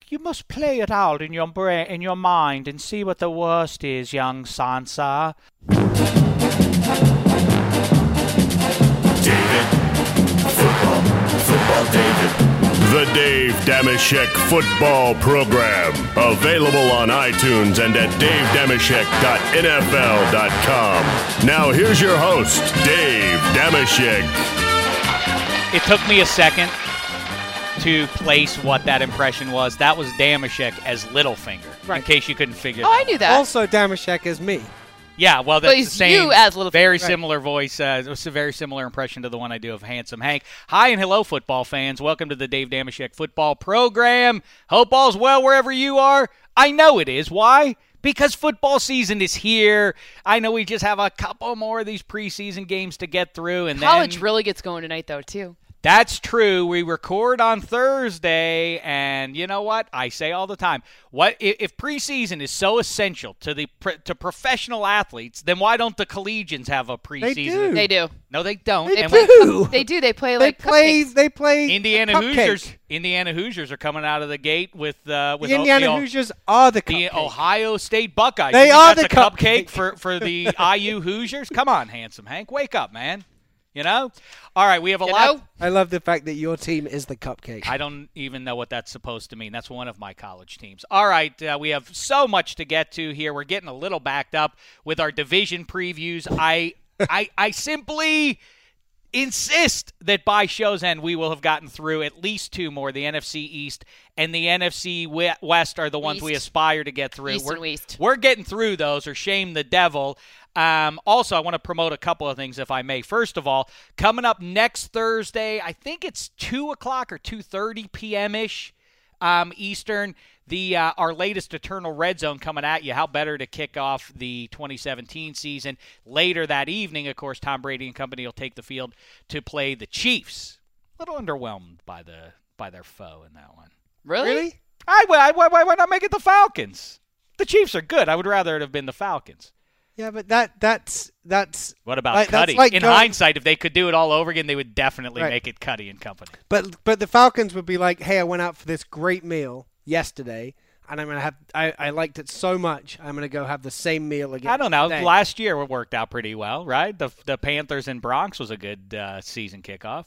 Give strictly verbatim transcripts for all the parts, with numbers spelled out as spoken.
you must play it out in your brain, in your mind, and see what the worst is, young Sansa. David. Football. Football David. The Dave Dameshek Football Program. Available on iTunes and at dave dameshek dot n f l dot com. Now here's your host, Dave Dameshek. It took me a second to place what that impression was. That was Dameshek as Littlefinger, right. In case you couldn't figure oh, that out. I knew that. Also Dameshek as me. Yeah, well, that's but the same. You as Littlefinger. Very right. similar voice. Uh, it was a very similar impression to the one I do of Handsome Hank. Hi and hello, football fans. Welcome to the Dave Dameshek Football Program. Hope all's well wherever you are. I know it is. Why? Because football season is here. I know we just have a couple more of these preseason games to get through, and college then really gets going tonight, though, too. That's true. We record on Thursday, and you know what? I say all the time, what if preseason is so essential to the to professional athletes, then why don't the collegians have a preseason? They do. They do. No, they don't. They and do. They do. They play They like play. cupcakes. They play. Indiana cupcake. Hoosiers. Indiana Hoosiers are coming out of the gate with uh, with The Indiana the, Hoosiers are the the cupcake. Ohio State Buckeyes. They You think are that's the a cupcake, cupcake. for for the I U Hoosiers. Come on, Handsome Hank, wake up, man. You know? All right, we have a You lot. know? I love the fact that your team is the cupcake. I don't even know what that's supposed to mean. That's one of my college teams. All right, uh, we have so much to get to here. We're getting a little backed up with our division previews. I I I simply insist that by show's end we will have gotten through at least two more. The N F C East and the N F C West are the ones East. we aspire to get through. East we're, and West. we're getting through those, or shame the devil. Um, also, I want to promote a couple of things, if I may. First of all, coming up next Thursday, I think it's two o'clock or two thirty p.m.-ish um, Eastern, the uh, our latest Eternal Red Zone coming at you. How better to kick off the twenty seventeen season. Later that evening, of course, Tom Brady and company will take the field to play the Chiefs. A little underwhelmed by the by their foe in that one. Really? Really? I, why, why, why not make it the Falcons? The Chiefs are good. I would rather it have been the Falcons. Yeah, but that that's that's. What about like, Cuddy? that's like In going- hindsight, if they could do it all over again, they would definitely Right. make it Cuddy and company. But but the Falcons would be like, hey, I went out for this great meal yesterday, and I'm gonna have. I, I liked it so much. I'm gonna go have the same meal again. I don't know. today. Last year it worked out pretty well, right? The the Panthers and Bronx was a good uh, season kickoff.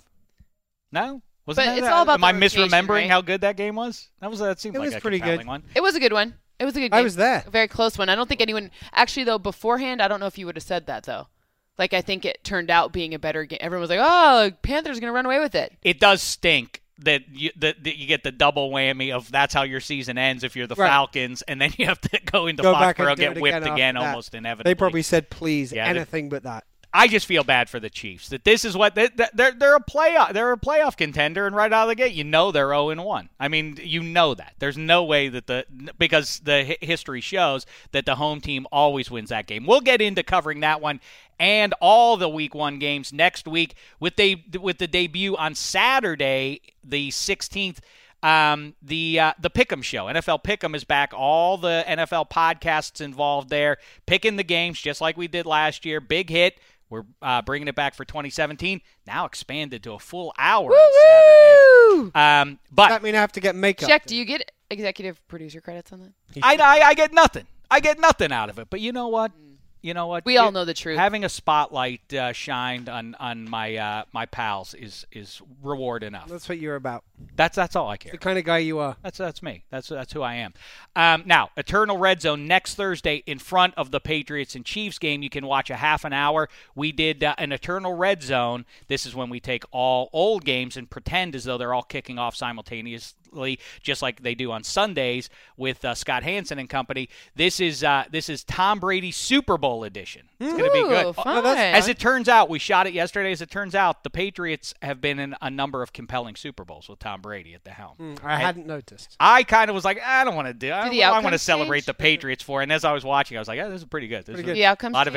No, wasn't But that, it's all about Am the I rotation, misremembering right? how good that game was? That was that seemed It like was a pretty compelling good. one. It was a good one. It was a good game. I was there. A very close one. I don't think anyone – actually, though, beforehand, I don't know if you would have said that, though. Like, I think it turned out being a better game. Everyone was like, oh, Panthers going to run away with it. It does stink that you that, that you get the double whammy of that's how your season ends if you're the Right. Falcons, and then you have to go into Go back and Foxborough, do get it whipped again again after that. almost inevitably. They probably said, please, Yeah, they- anything but that. I just feel bad for the Chiefs. That this is what they, they're they're a playoff they're a playoff contender, and right out of the gate, you know they're zero and one. I mean, you know that. There's no way that the because the hi- history shows that the home team always wins that game. We'll get into covering that one and all the week one games next week with they with the debut on Saturday, the sixteenth. Um, the uh, the Pick'em show, N F L Pick'em is back. All the N F L podcasts involved there, picking the games just like we did last year. Big hit. We're uh, bringing it back for twenty seventeen. Now expanded to a full hour on Saturday. Um, but That mean I have to get makeup. Jack, do you get executive producer credits on that? I, I I get nothing. I get nothing out of it. But you know what? You know what? We all It- know the truth. Having a spotlight uh, shined on on my uh, my pals is is reward enough. That's what you're about. That's that's all I care. The kind of guy you are. That's that's me. That's that's who I am. Um, now, Eternal Red Zone next Thursday in front of the Patriots and Chiefs game. You can watch a half an hour. We did uh, an Eternal Red Zone. This is when we take all old games and pretend as though they're all kicking off simultaneously, just like they do on Sundays with uh, Scott Hansen and company. This is uh, this is Tom Brady's Super Bowl edition. It's going to be good. Ooh, fun. no, that's- As it turns out, we shot it yesterday. As it turns out, the Patriots have been in a number of compelling Super Bowls with Tom Brady at the helm. Hmm, I hadn't noticed. I kind of was like, I don't want to do. I, Do the I want to outcomes celebrate change? the Patriots for. it. And as I was watching, I was like, yeah, this is pretty good. This Pretty is good. The outcomes a lot of change? ex-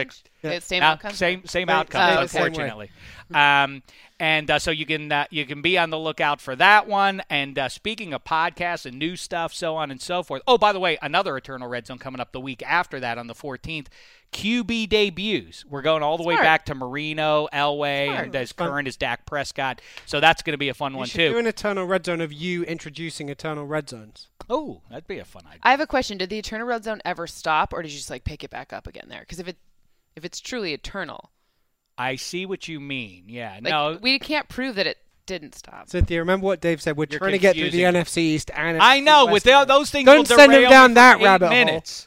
It's same Now, outcome. same same Same- outcome, oh, okay. unfortunately. Um, and uh, so you can uh, you can be on the lookout for that one. And uh, speaking of podcasts and new stuff, so on and so forth. Oh, by the way, another Eternal Red Zone coming up the week after that on the fourteenth. Q B debuts. We're going all the way Smart. back to Marino, Elway, Smart. and as Fun. current as Dak Prescott. So that's going to be a fun You one should too. do an Eternal Red Zone of you introducing Eternal Red Zones. Oh, that'd be a fun idea. I have a question. Did the Eternal Red Zone ever stop, or did you just like pick it back up again there? Because if it if it's truly eternal, I see what you mean. Yeah, like, no, we can't prove that it didn't stop. Cynthia, remember what Dave said? We're You're trying to get through the confusing. N F C East and I N F C know West with the, together. those things. Don't will send him derail down me that for eight rabbit hole. minutes.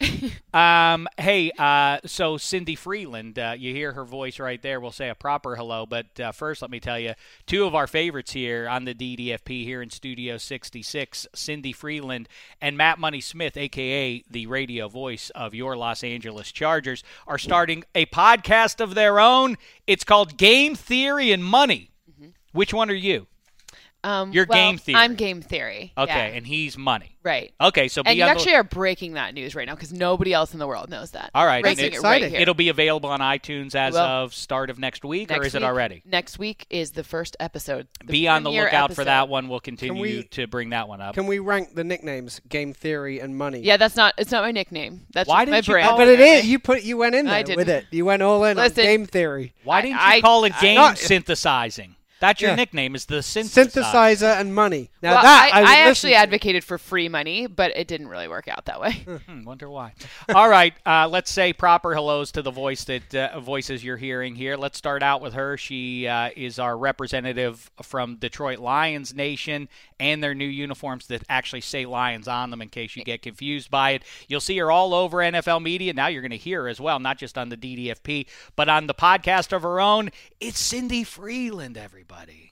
um, hey, uh, so Cindy Freeland, uh, you hear her voice right there. We'll say a proper hello, but uh, first, let me tell you, two of our favorites here on the D D F P here in Studio sixty-six, Cindy Freeland and Matt Money Smith, aka the radio voice of your Los Angeles Chargers, are starting a podcast of their own. It's called Game Theory and Money. Mm-hmm. Which one are you? Um, You're well, Game Theory. I'm Game Theory. Okay, yeah. and he's Money. Right. Okay, so be And you on the- actually are breaking that news right now because nobody else in the world knows that. All right, Breaking and it it's right exciting. here. It'll be available on iTunes as Well, of start of next week, next or is it week- already? Next week is the first episode. The Be on the premiere lookout for episode. that one. We'll continue we- to bring that one up. Can we rank the nicknames Game Theory and Money? Yeah, that's not. It's not my nickname. That's Why just my didn't you brand. call But it is. You put you went in I there with didn't. it. You went all in Listen, on Game Theory. Why I- didn't you I- call it I- game Not- synthesizing? That's your Yeah. nickname, is the synthesizer. Synthesizer and Money. Now well, that I, I, would I listen actually to. advocated for free money, but it didn't really work out that way. Hmm, wonder why. All right, uh, let's say proper hellos to the voice that uh, voices you're hearing here. Let's start out with her. She uh, is our representative from Detroit Lions Nation and their new uniforms that actually say Lions on them in case you get confused by it. You'll see her all over N F L media. Now you're going to hear her as well, not just on the D D F P, but on the podcast of her own. It's Cindy Freeland, everybody.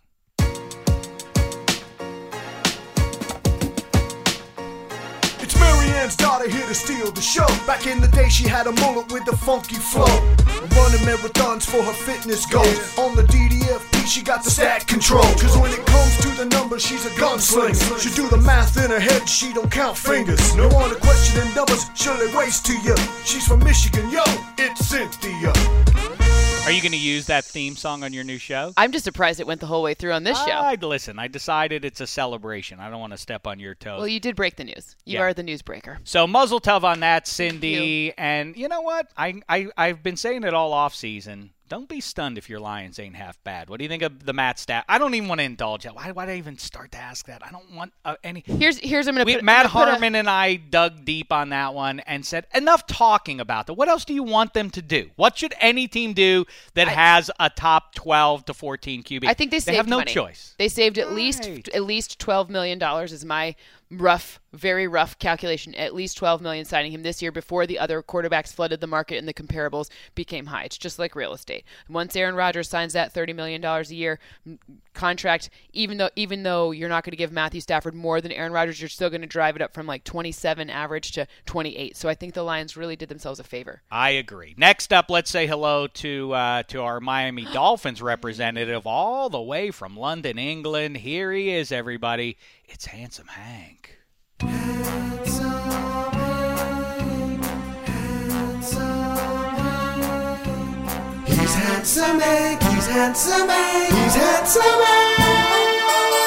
It's Marianne's daughter here to steal the show. Back in the day, she had a mullet with a funky flow. Running marathons for her fitness goals. On the D D F P, she got the stat control. Cause when it comes to the numbers, she's a gunslinger. She do the math in her head, she don't count fingers. No one to question them numbers, she'll erase to you. She's from Michigan, yo, it's Cynthia. Are you going to use that theme song on your new show? I'm just surprised it went the whole way through on this show. I'd listen. I decided it's a celebration. I don't want to step on your toes. Well, you did break the news. You Yeah. are the newsbreaker. So muzzle tov on that, Cindy. you. And you know what? I, I, I've been saying it all off season. Don't be stunned if your Lions ain't half bad. What do you think of the Matt staff? I don't even want to indulge it. Why why did I even start to ask that? I don't want uh, any. Here's here's I'm gonna We, put Matt I'm gonna put a- Harmon and I dug deep on that one and said, enough talking about that. What else do you want them to do? What should any team do that I- has a top twelve to fourteen Q B? I think they saved have no money. choice. They saved at least Right. at least twelve million dollars is my rough, very rough calculation. At least twelve million dollars signing him this year before the other quarterbacks flooded the market and the comparables became high. It's just like real estate. Once Aaron Rodgers signs that thirty million dollars a year m- contract, even though even though you're not going to give Matthew Stafford more than Aaron Rodgers, you're still going to drive it up from like twenty-seven average to twenty-eight. So I think the Lions really did themselves a favor. I agree. Next up, let's say hello to uh, to our Miami Dolphins representative all the way from London, England. Here he is, everybody. It's Handsome Hank. He's handsome Hank, he's handsome Hank, he's handsome Hank.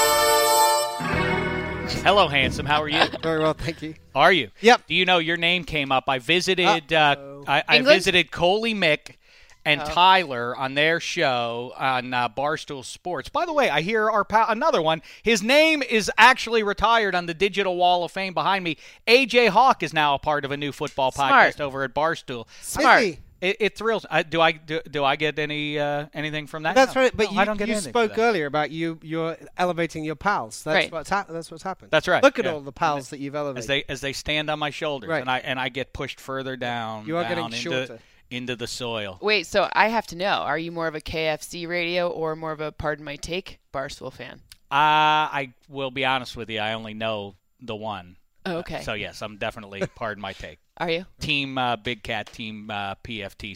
Hello, Handsome. How are you? Very well, thank you. Are you? Yep. Do you know your name came up? I visited. Uh, Uh-oh. I, I England? visited Coley Mick and Oh. Tyler on their show on uh, Barstool Sports. By the way, I hear our pal, another one. His name is actually retired on the Digital Wall of Fame behind me. A J Hawk is now a part of a new football Smart. podcast over at Barstool. Smart. Is he? It, it thrills. I, do I do, do I get any uh, anything from that? That's No. right. But No, you, I don't get you anything for spoke that. earlier about you you're elevating your pals. That's Right. what's hap- That's what's happened. That's right, Look at yeah. all the pals that you've elevated. as they as they stand on my shoulders, Right. and I and I get pushed further down. You are down getting into, shorter. into the soil. Wait, so I have to know, are you more of a K F C radio or more of a Pardon My Take Barstool fan? Uh, I will be honest with you. I only know the one. Oh, okay. So yes, I'm definitely. Pardon my take. Are you? Team uh, Big Cat. Team uh, P F T C.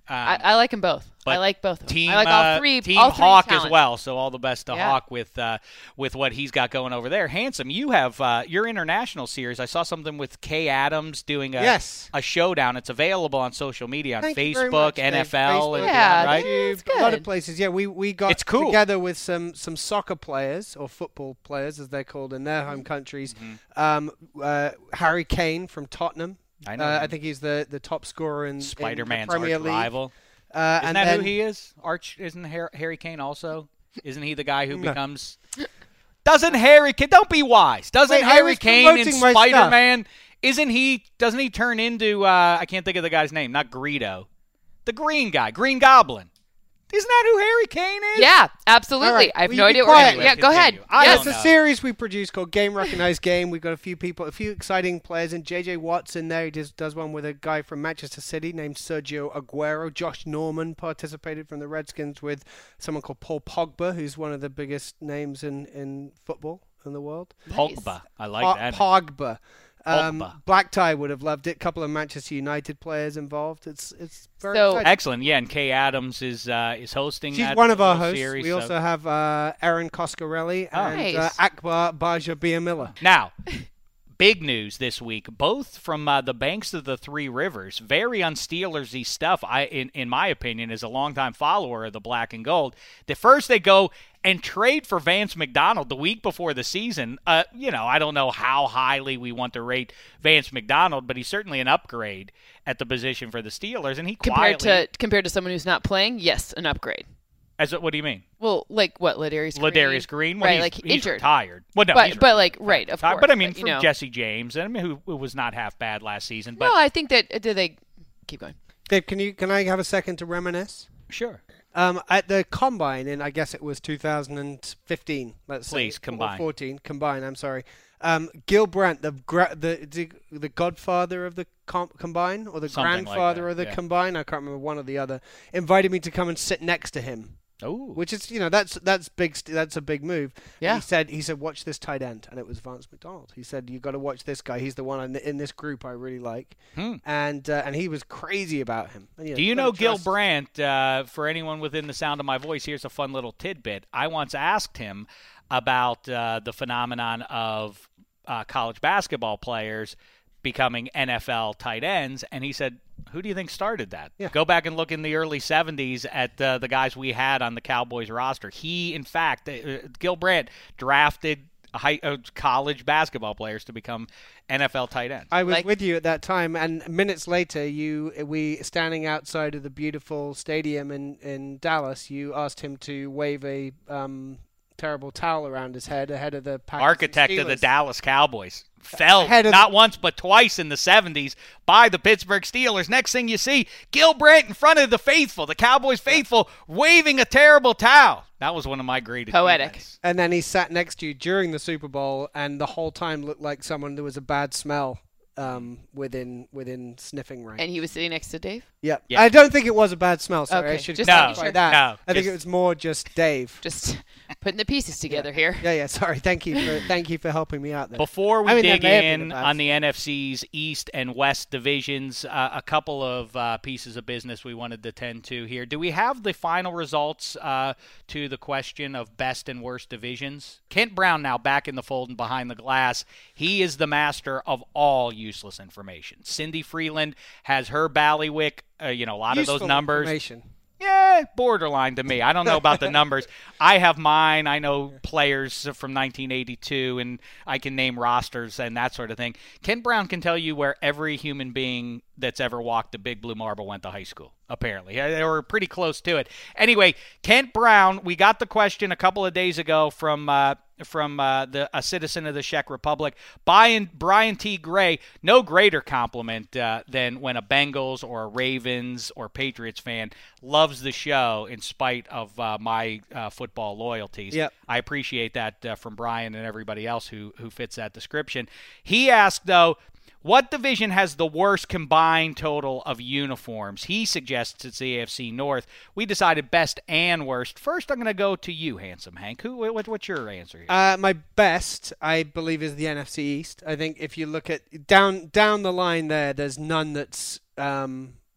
Um, I, I like them both. I like both of them. Team, I like all three. Uh, team all three Hawk talent. as well. So all the best to Yeah. Hawk with uh, with what he's got going over there. Handsome, you have uh, your international series. I saw something with Kay Adams doing a Yes. a showdown. It's available on social media on Thank you very Facebook, much, N F Dave. L, Facebook, and Yeah, right. that's YouTube, a lot of good. places. Yeah, we, we got It's cool. together with some, some soccer players or football players, as they're called in their home countries. Um, uh, Harry Kane from Tottenham. I know Uh, him. I think he's the, the top scorer in, in the Spider-Man's Premier arch League. rival. Uh, Isn't and that then, who he is? Arch isn't Har- Harry Kane also? Isn't he the guy who No. becomes? Doesn't Harry Kane? Don't be wise. Doesn't Wait, I Harry was Kane in promoting my stuff. Spider-Man? Isn't he? Doesn't he turn into? Uh, I can't think of the guy's name. Not Greedo, the Green guy, Green Goblin. Isn't that who Harry Kane is? Yeah, absolutely. All right, I have will no you be idea. What quiet? we're yeah, go ahead. Continue. I yes. don't It's a know. series we produced called Game Recognized Game. We've got a few people, a few exciting players, and J J Watt's in there. He does, does one with a guy from Manchester City named Sergio Aguero. Josh Norman participated from the Redskins with someone called Paul Pogba, who's one of the biggest names in, in football in the world. Pogba. I like Pa- that. Pogba. Um, Pogba. Black Tie would have loved it. A couple of Manchester United players involved. It's it's very So- exciting. Excellent. Yeah, and Kay Adams is uh, is hosting. She's that one of our little hosts. Series, we so- also have uh, Erin Coscarelli Oh. and uh, Nice. Akbar Baja Biamila. Now, big news this week, both from uh, the banks of the Three Rivers. Very un-Steelersy stuff, I, in, in my opinion, as a longtime follower of the Black and Gold. The first they go and trade for Vance McDonald the week before the season. Uh, you know, I don't know how highly we want to rate Vance McDonald, but he's certainly an upgrade at the position for the Steelers. And he Compared quietly, to compared to someone who's not playing, yes, an upgrade. as a, what do you mean? Well, like what, Ladarius Green? Ladarius Green, well, right? he's, like he's injured. retired. Well, no, but he's but like right, of retired. course. But I mean, you from know. Jesse James, I mean, who, who was not half bad last season. But No, I think that uh, did they keep going? Dave, can you can I have a second to reminisce? sure. Um, at the combine, in I guess it was two thousand fifteen. Let's Please, say, combine. or fourteen. Combine. I'm sorry. Um, Gil Brandt, the, gra- the the the godfather of the com- combine, or the Something like grandfather that, of the yeah. combine. I can't remember one or the other. Invited me to come and sit next to him. Oh, Which is, you know, that's that's big. St- that's a big move. Yeah. He said, he said, watch this tight end, and it was Vance McDonald. He said, you got to watch this guy. He's the one in, in this group I really like, Hmm. and uh, and he was crazy about him. And, Do you gotta know Gil trust- Brandt? Uh, for anyone within the sound of my voice, here's a fun little tidbit. I once asked him about uh, the phenomenon of uh, college basketball players becoming N F L tight ends, and he said, who do you think started that? Yeah. Go back and look in the early seventies at uh, the guys we had on the Cowboys roster. He, in fact, uh, Gil Brandt drafted high, uh, college basketball players to become N F L tight ends. I was Like- with you at that time, and minutes later, you we standing outside of the beautiful stadium in, in Dallas. You asked him to wave a um, terrible towel around his head ahead of the Packers and Architect of the Steelers. Dallas Cowboys. Fell Ahead of not the- once but twice in the seventies by the Pittsburgh Steelers. Next thing you see, Gil Brandt in front of the faithful, the Cowboys faithful, waving a terrible towel. That was one of my great Poetic. achievements. And then he sat next to you during the Super Bowl, and the whole time looked like someone there was a bad smell um, within within sniffing range. And he was sitting next to Dave. yeah. Yeah. I don't think it was a bad smell. Sorry, I Okay, should just clarify making sure. that. No, I think just- it was more just Dave. Just putting the pieces together here. Yeah, yeah. Sorry. Thank you for thank you for helping me out there. Before we I mean, that dig may have been in a bad on the N F C's East and West divisions, uh, a couple of uh, pieces of business we wanted to tend to here. Do we have the final results uh, to the question of best and worst divisions? Kent Brown now back in the fold and behind the glass. He is the master of all useless information. Cindy Freeland has her ballywick, uh, you know, a lot Useful of those numbers. information. Yeah, borderline to me. I don't know about the numbers. I have mine. I know players from nineteen eighty-two, and I can name rosters and that sort of thing. Ken Brown can tell you where every human being that's ever walked the Big Blue Marble went to high school, apparently. They were pretty close to it. Anyway, Kent Brown, we got the question a couple of days ago from uh, from uh, the a citizen of the Czech Republic. Brian, Brian T. Gray, no greater compliment uh, than when a Bengals or a Ravens or Patriots fan loves the show in spite of uh, my uh, football loyalties. Yep. I appreciate that uh, from Brian and everybody else who, who fits that description. He asked, though, what division has the worst combined total of uniforms? He suggests it's the A F C North. We decided best and worst. First, I'm going to go to you, Handsome Hank. Who? What, what's your answer here? Uh, my best, I believe, is the N F C East. I think if you look at down down the line there, there's none that's um,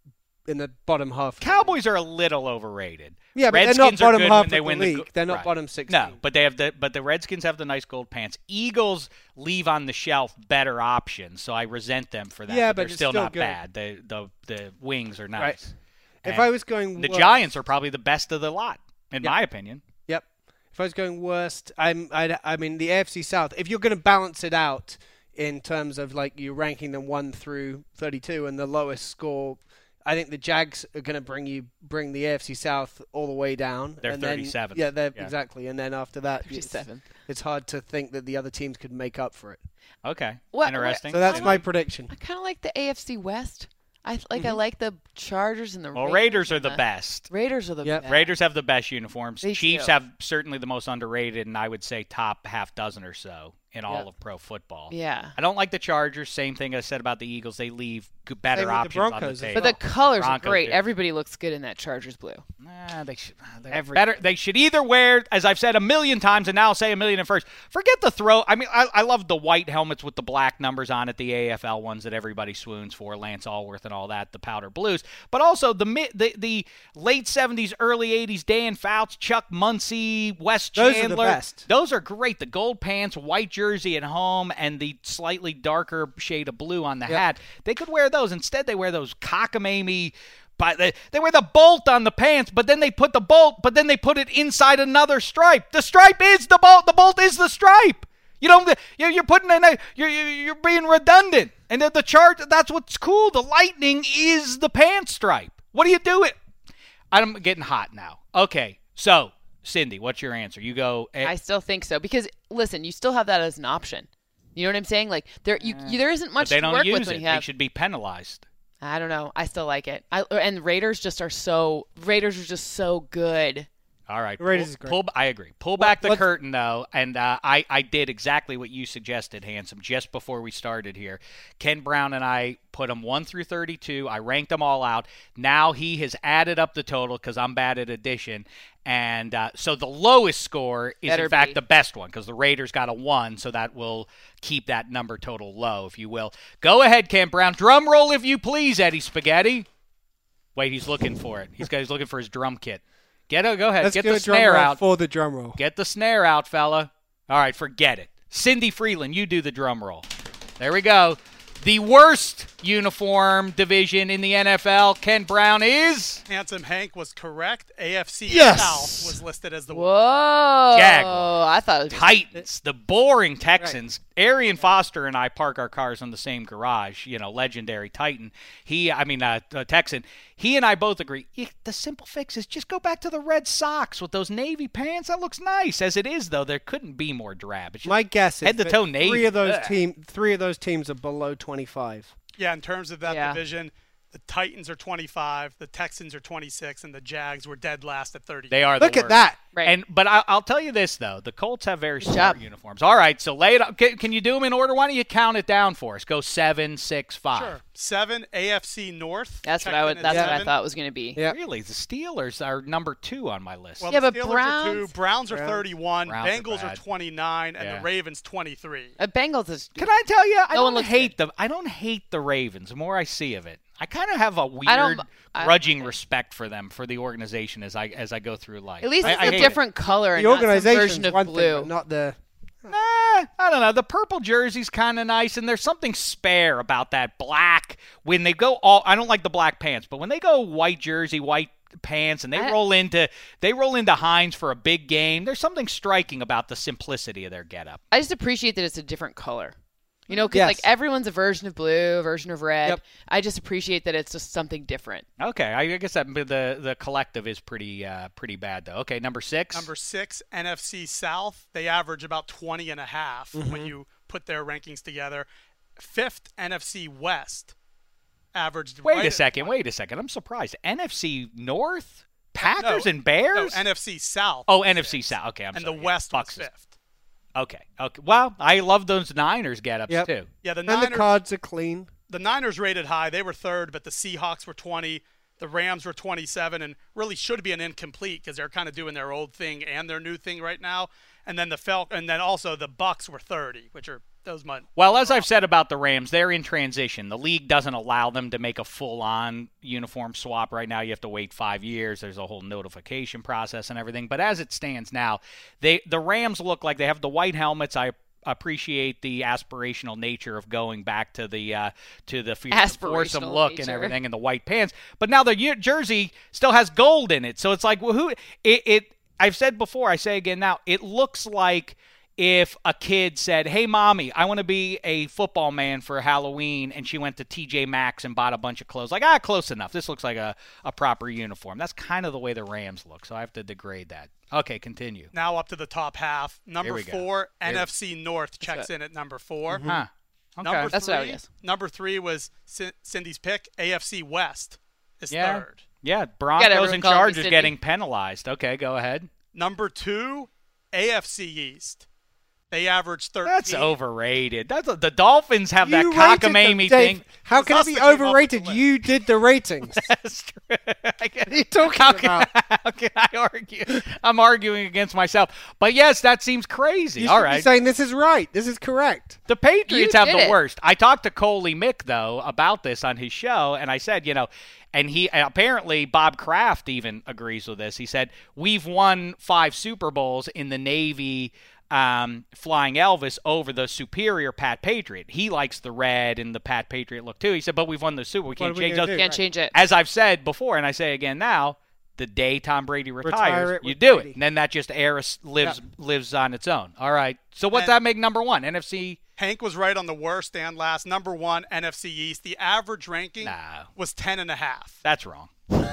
in the bottom half. Cowboys are a little overrated. Yeah, but Redskins they're not bottom are good half when they of the win league. The, they're not right. bottom sixteen. No, but they have the but the Redskins have the nice gold pants. Eagles leave on the shelf better options, so I resent them for that. Yeah, but but they're it's still, still not good. bad. The the the wings are nice. Right. If And I was going the worst, Giants are probably the best of the lot, in Yep. my opinion. Yep. If I was going worst, I'm. I'd, I mean, the A F C South. If you're going to balance it out in terms of like you ranking them one through thirty-two, and the lowest score, I think the Jags are going to bring you bring the A F C South all the way down. They're and then- thirty-seventh. Yeah, they're Yeah. exactly. And then after that, it's, thirty-seven. it's hard to think that the other teams could make up for it. Okay, What- interesting. So that's I my like- prediction. I kind of like the A F C West. I like. Mm-hmm. I like the Chargers and the well, Raiders. Raiders are and the best. Raiders are the Yep. best. Raiders have the best uniforms. They Chiefs do. have certainly the most underrated, and I would say top half dozen or so in all Yep. of pro football. Yeah. I don't like the Chargers. Same thing I said about the Eagles. They leave g- better Same with the options on Broncos the as table. But the colors Broncos are great. do. Everybody looks good in that Chargers blue. Nah, they should. uh, they're Every- better. They should either wear, as I've said a million times, and now I'll say a million and first. Forget the throw. I mean, I, I love the white helmets with the black numbers on it, the A F L ones that everybody swoons for, Lance Allworth and all that, the powder blues. But also the mi- the, the late seventies, early eighties, Dan Fouts, Chuck Muncie, Wes Those are the Chandler. best. Those are great. The gold pants, white jersey at home, and the slightly darker shade of blue on the Yep. hat. They could wear those. Instead, they wear those cockamamie. But they, they wear the bolt on the pants, but then they put the bolt, but then they put it inside another stripe. The stripe is the bolt. The bolt is the stripe. You know, you're, you're putting in a, you're, you're you're being redundant. And the, the chart, that's what's cool. The lightning is the pants stripe. What do you do it? I'm getting hot now. Okay, so Cindy, what's your answer? You go. eh, I still think so because listen, you still have that as an option. You know what I'm saying? Like there, you, you there isn't but much they to don't work use with when it. you They have. should be penalized. I don't know. I still like it. I and Raiders just are so. Raiders are just so good. All right. Raiders pull, is great. pull- I agree. Pull back the let's- curtain, though, and uh, I, I did exactly what you suggested, Handsome, just before we started here. Ken Brown and I put them one through thirty-two. I ranked them all out. Now he has added up the total because I'm bad at addition. And uh, so the lowest score is, Better in fact, be. the best one because the Raiders got a one, so that will keep that number total low, if you will. Go ahead, Ken Brown. Drum roll, if you please, Eddie Spaghetti. Wait, he's looking for it. He's, he's looking for his drum kit. Get a, go ahead. Let's Get do the a drum snare roll out. for the drum roll. Get the snare out, fella. All right, forget it. Cindy Freeland, you do the drum roll. There we go. The worst uniform division in the N F L, Ken Brown, is Handsome Hank was correct. A F C Yes! South was listed as the Whoa! Jaguars. I thought it was Titans, the boring Texans. Arian Foster and I park our cars in the same garage, you know, legendary Titan. He, I mean, uh, uh, Texan. He and I both agree. Yeah, the simple fix is just go back to the Red Sox with those navy pants. That looks nice. As it is, though, there couldn't be more drab. It's just My guess is head to that toe navy. three of those Ugh. team, three of those teams are below twenty-five. Yeah, in terms of that Yeah. division, the Titans are twenty-five, the Texans are twenty-six, and the Jags were dead last at thirty. They are the Look at worst. that. Right. And but I, I'll tell you this though, the Colts have very smart job. uniforms. All right, so lay it up. Can, can you do them in order? Why don't you count it down for us? Go seven, six, five. Sure. Seven, A F C North. That's what checked I in would. at That's what I seven. thought was going to be. Yeah. Really, the Steelers are number two on my list. Well, Yeah, the but Steelers are Browns- two, Browns are Browns- thirty-one, Browns are Bengals are, bad. twenty-nine, and Yeah. the Ravens twenty-three. Uh, Bengals is. Can I tell you? I No one don't looks hate the. I don't hate the Ravens. The more I see of it, I kind of have a I don't- weird, I don't grudging like it. respect for them, for the organization as I as I go through life. At least I, it's I a hate it. different color and The not some organization's version of one blue. thing, but not the. Nah, I don't know. The purple jersey's kind of nice, and there's something spare about that black. When they go all, I don't like the black pants, but when they go white jersey, white pants, and they I- roll into they roll into Heinz for a big game, there's something striking about the simplicity of their getup. I just appreciate that it's a different color. You know, because Yes. like everyone's a version of blue, a version of red. Yep. I just appreciate that it's just something different. Okay, I guess that the the collective is pretty uh, pretty bad though. Okay, number six. Number six, N F C South. They average about twenty and a half Mm-hmm. when you put their rankings together. Fifth, N F C West. Averaged. Wait right a at- second. Wait a second. I'm surprised. N F C North, Packers No, and Bears. No, N F C South. oh, is N F C sixth, South. Okay, I'm and sorry. the Yeah, West was Bucks is- fifth. Okay. Okay. Well, I love those Niners getups Yep. too. Yeah, the And Niners. the cards are clean. the Niners rated high. They were third, but the Seahawks were twenty. The Rams were twenty-seven, and really should be an incomplete because they're kind of doing their old thing and their new thing right now. And then the Fal- and then also the Bucks were thirty, which are those might. Well, as I've said about the Rams, they're in transition. The league doesn't allow them to make a full-on uniform swap right now. You have to wait five years. There's a whole notification process and everything. But as it stands now, they the Rams look like they have the white helmets. I appreciate the aspirational nature of going back to the uh, to the foursome look nature. and everything, and the white pants. But now the u- jersey still has gold in it, so it's like, well, who? It, it. I've said before. I say again now. It looks like if a kid said, "Hey, mommy, I want to be a football man for Halloween," and she went to T J Maxx and bought a bunch of clothes. Like, ah, close enough. This looks like a, a proper uniform. That's kind of the way the Rams look, so I have to degrade that. Okay, continue. Now up to the top half. Number we go. four, Here N F C North checks in at number four. Mm-hmm. Huh. Okay. Number That's three, what I would guess. Number three was C- Cindy's pick. A F C West is Yeah. third. Yeah, Broncos everyone and call me Chargers Cindy. getting penalized. Okay, go ahead. Number two, A F C East. They averaged thirteen. That's overrated. That's a, the Dolphins have that You rated them, cockamamie Dave. thing. How It's can us it be that came up with the overrated? list. You did the ratings. That's true. I get- What are you talking how can, about? How can I argue? I'm arguing against myself. But yes, that seems crazy. You All should right. be saying this is right. This is correct. The Patriots You have did the it. worst. I talked to Coley Mick, though, about this on his show, and I said, you know, and he apparently Bob Kraft even agrees with this. He said, we've won five Super Bowls in the Navy um, flying Elvis over the superior Pat Patriot. He likes the red and the Pat Patriot look, too. He said, but we've won the Super. We can't are we change gonna those. do? Can't Right. change it. As I've said before, and I say again now, the day Tom Brady retires, Retire it you with do Brady. it. And then that just airs, lives Yep. lives on its own. All right. So what's And- that make number one? N F C? Hank was right on the worst and last. Number one, N F C East. The average ranking Nah. was ten and a half. That's wrong.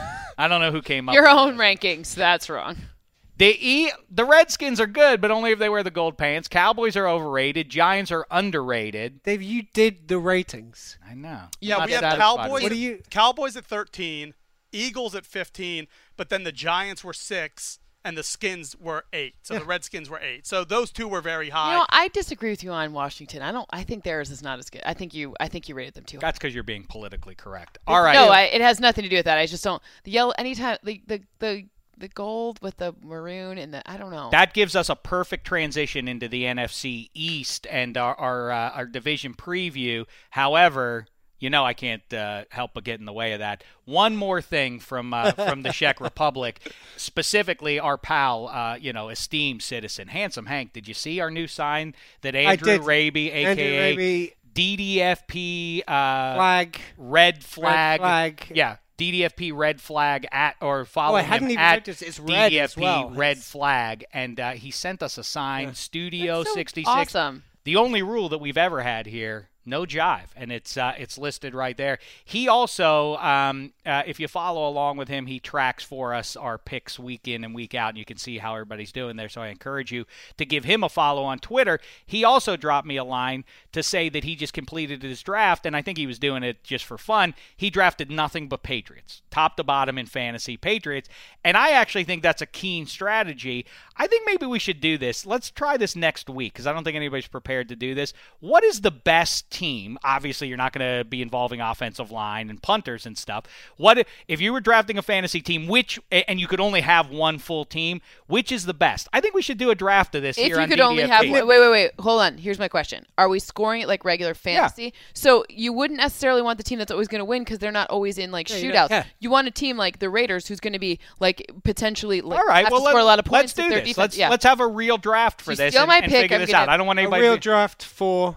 I don't know who came up Your with own that. rankings. That's wrong. The e, the Redskins are good, but only if they wear the gold pants. Cowboys are overrated. Giants are underrated. Dave, you did the ratings. I know. Yeah, Not we have satisfied Cowboys. with What it. do you- Cowboys at thirteen, Eagles at fifteen, but then the Giants were six and the Skins were eight. So the Redskins were eight. So those two were very high. You know, I disagree with you on Washington. I don't. I think theirs is not as good. I think you. I think you rated them too high. That's because you're being politically correct. All right. No, I, it has nothing to do with that. I just don't. The yellow. Anytime the the the, the gold with the maroon and the I don't know. That gives us a perfect transition into the N F C East and our our, uh, our division preview. However, you know I can't uh, help but get in the way of that. One more thing from uh, from the Czech Republic, specifically our pal, uh, you know, esteemed citizen, Handsome Hank. Did you see our new sign that Andrew did. Raby, a Andrew k a. Raby, D D F P uh, flag. red flag, flag. yeah, D D F P red flag at or follow Oh, I him hadn't even at noticed. It's red D D F P as well. red flag, and uh, he sent us a sign, Studio That's so sixty-six. awesome. The only rule that we've ever had here, no jive, and it's uh, it's listed right there. He also, um, uh, if you follow along with him, he tracks for us our picks week in and week out, and you can see how everybody's doing there. So I encourage you to give him a follow on Twitter. He also dropped me a line to say that he just completed his draft, and I think he was doing it just for fun. He drafted nothing but Patriots, top to bottom in fantasy Patriots, and I actually think that's a keen strategy. I think maybe we should do this. Let's try this next week because I don't think anybody's prepared to do this. What is the best team? Obviously, you're not going to be involving offensive line and punters and stuff. What if you were drafting a fantasy team, which and you could only have one full team? Which is the best? I think we should do a draft of this If here you on could only D D F have P. wait, wait, wait, hold on. Here's my question: are we scoring it like regular fantasy? So you wouldn't necessarily want the team that's always going to win because they're not always in like Yeah, you shootouts. don't- yeah. You want a team like the Raiders who's going to be like potentially like All right, have well to score let, a lot of points. let's do with their this. defense. Let's yeah. let's have a real draft for You this steal and, my and pick, figure I'm this gonna- out. I don't want A anybody. real to- draft for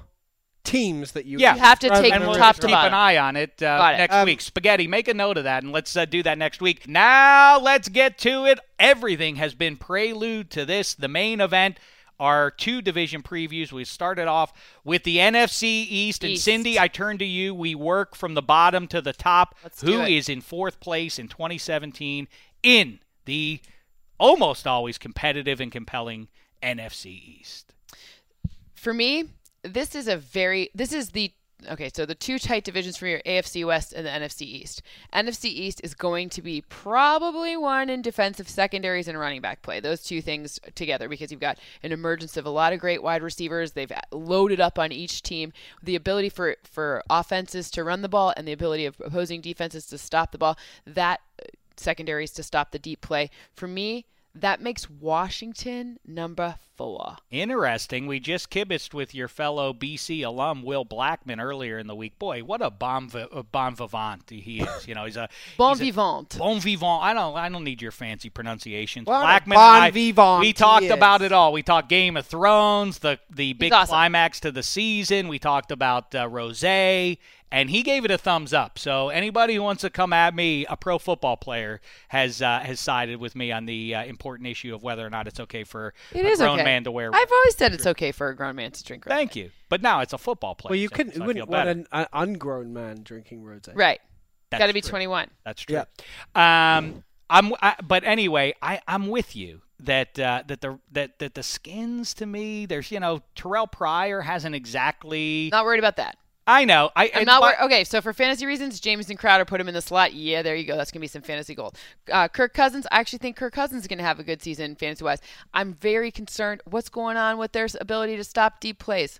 teams that you Yeah. You have to rather take than and we'll top just to keep bottom. an eye on it uh, Got it. next Um, week. Spaghetti, make a note of that, and let's uh, do that next week. Now let's get to it. Everything has been prelude to this, the main event. Our two division previews. We started off with the N F C East. And East. Cindy, I turn to you. We work from the bottom to the top. Let's do Who it. is in fourth place in twenty seventeen in the almost always competitive and compelling N F C East? For me, this is a very this is the okay, so the two tight divisions for me are A F C West and the N F C East. N F C East is going to be probably one in defensive secondaries and running back play. Those two things together because you've got an emergence of a lot of great wide receivers. They've loaded up on each team. The ability for, for offenses to run the ball and the ability of opposing defenses to stop the ball. That uh, secondaries to stop the deep play. For me, that makes Washington number four. Interesting. We just kibitzed with your fellow B C alum Will Blackman earlier in the week. Boy, what a bon, vi- a bon vivant he is. You know, he's a Bon he's a vivant. Bon vivant. I don't. I don't need your fancy pronunciations. What a Blackman. bon and I, vivant we talked he is. about it all. We talked Game of Thrones, the the big awesome. climax to the season. We talked about uh, Rosé. And he gave it a thumbs up. So anybody who wants to come at me, a pro football player, has uh, has sided with me on the uh, important issue of whether or not it's okay for It a is grown okay. man to wear. I've always said it's okay for a grown man to drink rosé. Thank you. But now it's a football player. Well, you so- couldn't. so you I wouldn't feel want better. an, an ungrown man drinking rosé. Right. That's Got to be true. twenty-one. That's true. Um, I'm. I, but anyway, I, I'm with you that uh, that the that that the Skins to me, there's you know Terrell Pryor hasn't exactly. Not worried about that. I know. I, I'm and- not but- wor- okay. So for fantasy reasons, Jameson Crowder, put him in the slot. Yeah, there you go. That's gonna be some fantasy gold. Uh, Kirk Cousins, I actually think Kirk Cousins is gonna have a good season fantasy wise. I'm very concerned. What's going on with their ability to stop deep plays?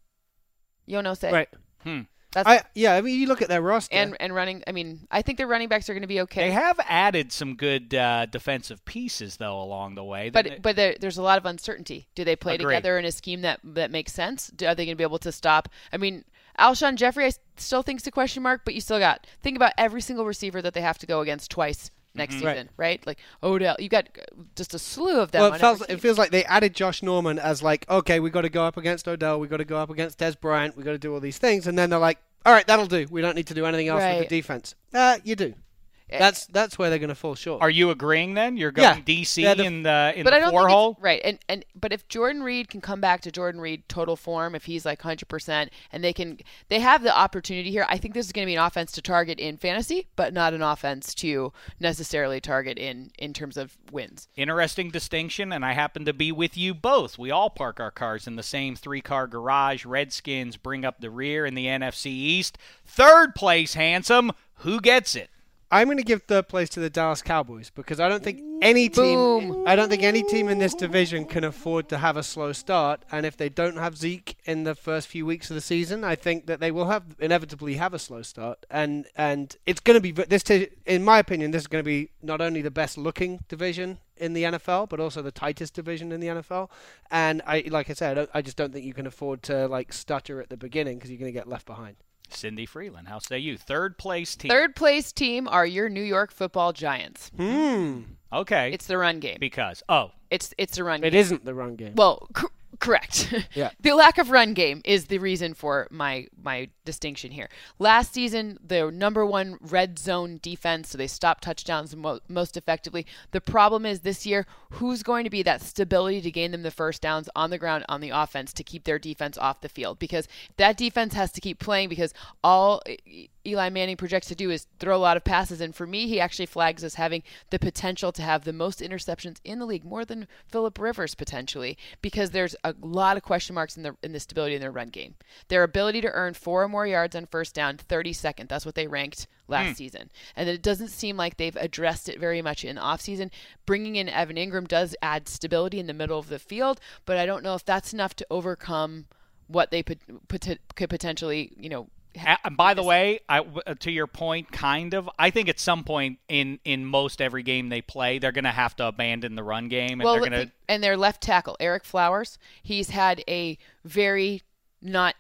You know, say Right. Hmm. that's I yeah. I mean, you look at their roster. and and running. I mean, I think their running backs are gonna be okay. They have added some good uh, defensive pieces though along the way. But They- but there, there's a lot of uncertainty. Do they play Agreed. together in a scheme that that makes sense? Do, are they going to be able to stop? I mean, Alshon Jeffrey, I s- still think's a question mark. But you still got think about every single receiver that they have to go against twice next Mm-hmm. season, right? Like Odell, you got just a slew of them. well, on it feels, every it team. feels like they added Josh Norman as like, okay, we got to go up against Odell, we got to go up against Des Bryant, we got to do all these things, and then they're like, all right, that'll do. We don't need to do anything else with Right. the defense. Uh, you do. That's that's where they're going to fall short. Are you agreeing then? You're Yeah. going D C Yeah, the- in the in But the I don't four think hole? it's, right. And and but if Jordan Reed can come back to Jordan Reed total form, if he's like one hundred percent, and they can, they have the opportunity here. I think this is going to be an offense to target in fantasy, but not an offense to necessarily target in in terms of wins. Interesting distinction, and I happen to be with you both. We all park our cars in the same three-car garage. Redskins bring up the rear in the N F C East. Third place, handsome. Who gets it? I'm going to give third place to the Dallas Cowboys because I don't think any team Boom. I don't think any team in this division can afford to have a slow start, and if they don't have Zeke in the first few weeks of the season, I think that they will have inevitably have a slow start, and and it's going to be this t- in my opinion this is going to be not only the best looking division in the N F L but also the tightest division in the N F L, and I like I said I, don't, I just don't think you can afford to like stutter at the beginning because you're going to get left behind. Cindy Freeland, how say you? Third place team. Third place team are your New York Football Giants. Hmm. Okay. It's the run game. because oh, It's it's the run It game. isn't the run game. Well, cor- correct. Yeah. The lack of run game is the reason for my my distinction here. Last season, the number one red zone defense, so they stopped touchdowns mo- most effectively. The problem is this year, who's going to be that stability to gain them the first downs on the ground on the offense to keep their defense off the field? Because that defense has to keep playing because all E- Eli Manning projects to do is throw a lot of passes. And for me, he actually flags as having the potential to have the most interceptions in the league, more than Phillip Rivers potentially, because there's a lot of question marks in the in the stability in their run game. Their ability to earn four or more yards on first down, thirty-second. That's what they ranked last season. And it doesn't seem like they've addressed it very much in the offseason. Bringing in Evan Ingram does add stability in the middle of the field, but I don't know if that's enough to overcome what they pot- pot- could potentially, you know, A- And by the way, I, w- uh, to your point, kind of, I think at some point in, in most every game they play, they're going to have to abandon the run game, and well, they're going to. the- and their left tackle, Eric Flowers, he's had a very not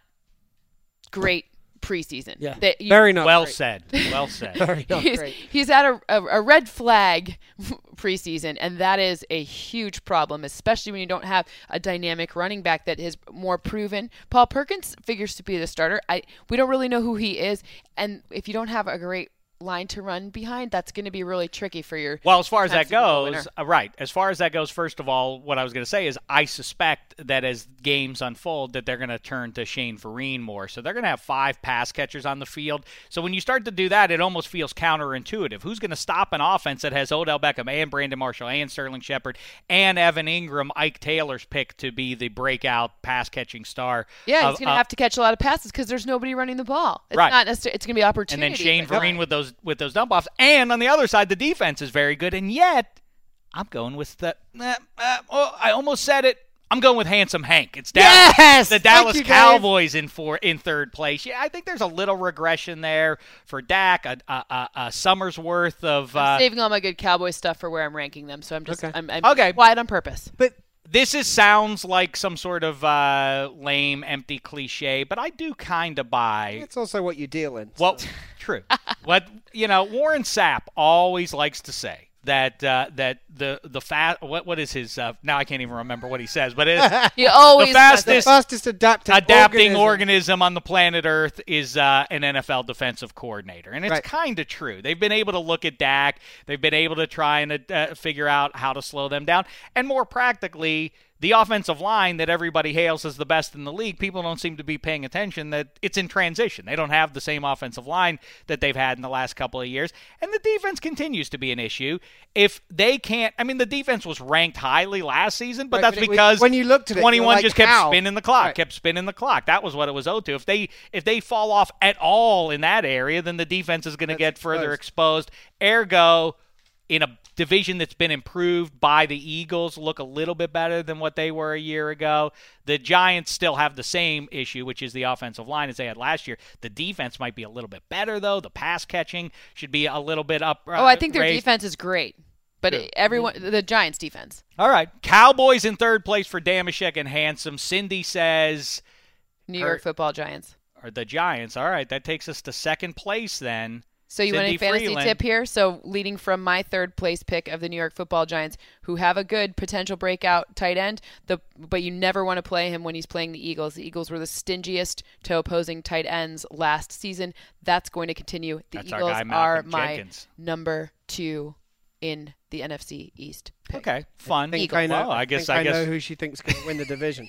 great preseason. Yeah. That you- Very not Well great. said. Well said. Very not he's, great. he's had a, a, a red flag preseason, and that is a huge problem, especially when you don't have a dynamic running back that is more proven. Paul Perkins figures to be the starter. I we don't really know who he is, and if you don't have a great line to run behind, that's going to be really tricky for your Well, as far as that Super Bowl goes, winner. uh, right. As far as that goes, first of all, what I was going to say is I suspect that as games unfold, that they're going to turn to Shane Vereen more. So they're going to have five pass catchers on the field. So when you start to do that, it almost feels counterintuitive. Who's going to stop an offense that has Odell Beckham and Brandon Marshall and Sterling Shepard and Evan Ingram, Ike Taylor's pick to be the breakout pass catching star? Yeah, of- he's going to uh, have to catch a lot of passes because there's nobody running the ball. It's Right. not necessarily. It's going to be and opportunity. then Shane but- Vereen with those with those dump offs. And on the other side, the defense is very good. And yet, I'm going with the. Uh, uh, oh, I almost said it. I'm going with Handsome Hank. It's Dallas, Yes! the Thank Dallas you, Dave. Cowboys in four in third place. Yeah, I think there's a little regression there for Dak. A, a, a, a summer's worth of. I'm Uh, saving all my good Cowboy stuff for where I'm ranking them, so I'm just Okay. I'm, I'm Okay. quiet on purpose. But This is sounds like some sort of uh, lame, empty cliche, but I do kind of buy. It's also what you deal in. Well, so. true. What you know, Warren Sapp always likes to say that uh, that the the fast what what is his uh, now I can't even remember what he says, but it, He always the fastest the fastest adapting, adapting organism. organism on the planet Earth is uh, an N F L defensive coordinator, and it's Right. kind of true. They've been able to look at Dak, they've been able to try and uh, figure out how to slow them down, and more practically, the offensive line that everybody hails as the best in the league, people don't seem to be paying attention that it's in transition. They don't have the same offensive line that they've had in the last couple of years, and the defense continues to be an issue. If they can't, I mean, the defense was ranked highly last season, but Right, that's but it- because when you looked at it, you're twenty-one like, just kept how? spinning the clock, Right. kept spinning the clock. That was what it was owed to. If they if they fall off at all in that area, then the defense is going to That's get further exposed. exposed. Ergo, in a division that's been improved by the Eagles, look a little bit better than what they were a year ago. The Giants still have the same issue, which is the offensive line as they had last year. The defense might be a little bit better, though. The pass catching should be a little bit up. Oh, I think their raised. defense is great. But it, everyone, the Giants' defense. All right. Cowboys in third place for Damashek and Handsome. Cindy says, New Or- York Football Giants. or the Giants. All right. That takes us to second place then. So you want Cindy a fantasy Freeland. tip here? So leading from my third place pick of the New York Football Giants, who have a good potential breakout tight end, the but you never want to play him when he's playing the Eagles. The Eagles were the stingiest to opposing tight ends last season. That's going to continue. The That's our Eagles guy, are Malcolm my Jenkins. number two in the N F C East pick. Okay. Fun. I think Eagles. I know. Well, I guess think I I guess know who she thinks is going to win the division.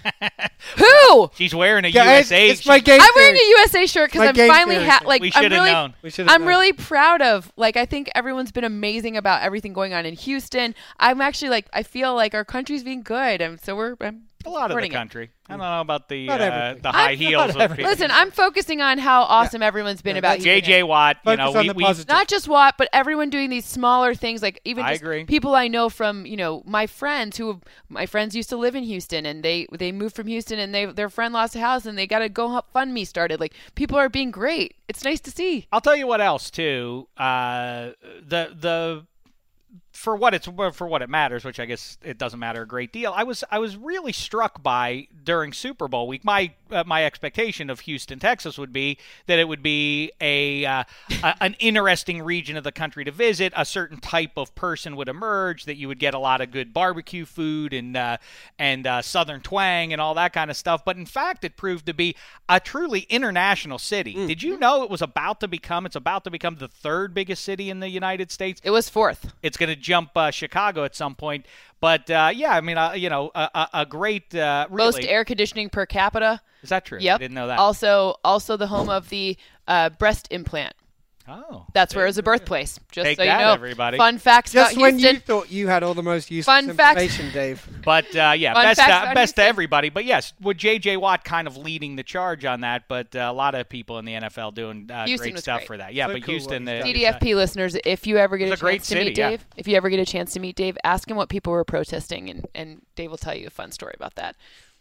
Who? she's wearing a Yeah, U S A. it's, it's my game. I'm wearing a theory. U S A shirt because My I'm game finally theory. ha- like we I'm should have really known. We should've I'm known. really proud of like I think everyone's been amazing about everything going on in Houston. I'm actually like I feel like our country's being good, and so we're I'm A lot of the supporting it. country. I don't know about the Not uh, everything. the high I'm- heels. not of everything. people. Listen, I'm focusing on how awesome everyone's been Yeah, about that's- J J Watt, you know, Focus on we, the we positive. not just Watt, but everyone doing these smaller things, like even I just agree. people I know from, you know, my friends who my friends used to live in Houston, and they they moved from Houston, and they their friend lost a house, and they got a GoFundMe started. Like people are being great. It's nice to see. I'll tell you what else too. Uh, the the for what it's for what it matters, which I guess it doesn't matter a great deal. I was I was really struck by during Super Bowl week. My uh, my expectation of Houston, Texas, would be that it would be a, uh, a an interesting region of the country to visit. A certain type of person would emerge. That you would get a lot of good barbecue food and uh, and uh, Southern twang and all that kind of stuff. But in fact, it proved to be a truly international city. Mm. Did you know it was about to become? It's about to become the third biggest city in the United States. It was fourth. It's going to jump uh, Chicago at some point. But, uh, yeah, I mean, uh, you know, a, a, a great, uh, really. Most air conditioning per capita. Is that true? Yep. I didn't know that. Also, also the home of the uh, breast implant. oh. That's where it was a birthplace. Just Take so that, you know. everybody. Fun facts Just about when Houston. you thought you had all the most useful Fun facts. information, Dave. But, uh, yeah, Fun best, facts uh, about best to Houston. everybody. But, yes, with J J. Watt kind of leading the charge on that, but uh, a lot of people in the N F L doing uh, Houston great was stuff great. for that. Yeah, So but cool Houston. what he's uh, done. C D F P listeners, if you ever get a It's a great chance to city, meet yeah. Dave, if you ever get a chance to meet Dave, ask him what people were protesting, and, and Dave will tell you a fun story about that.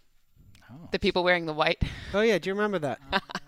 Oh. The people wearing the white, Oh yeah, do you remember that?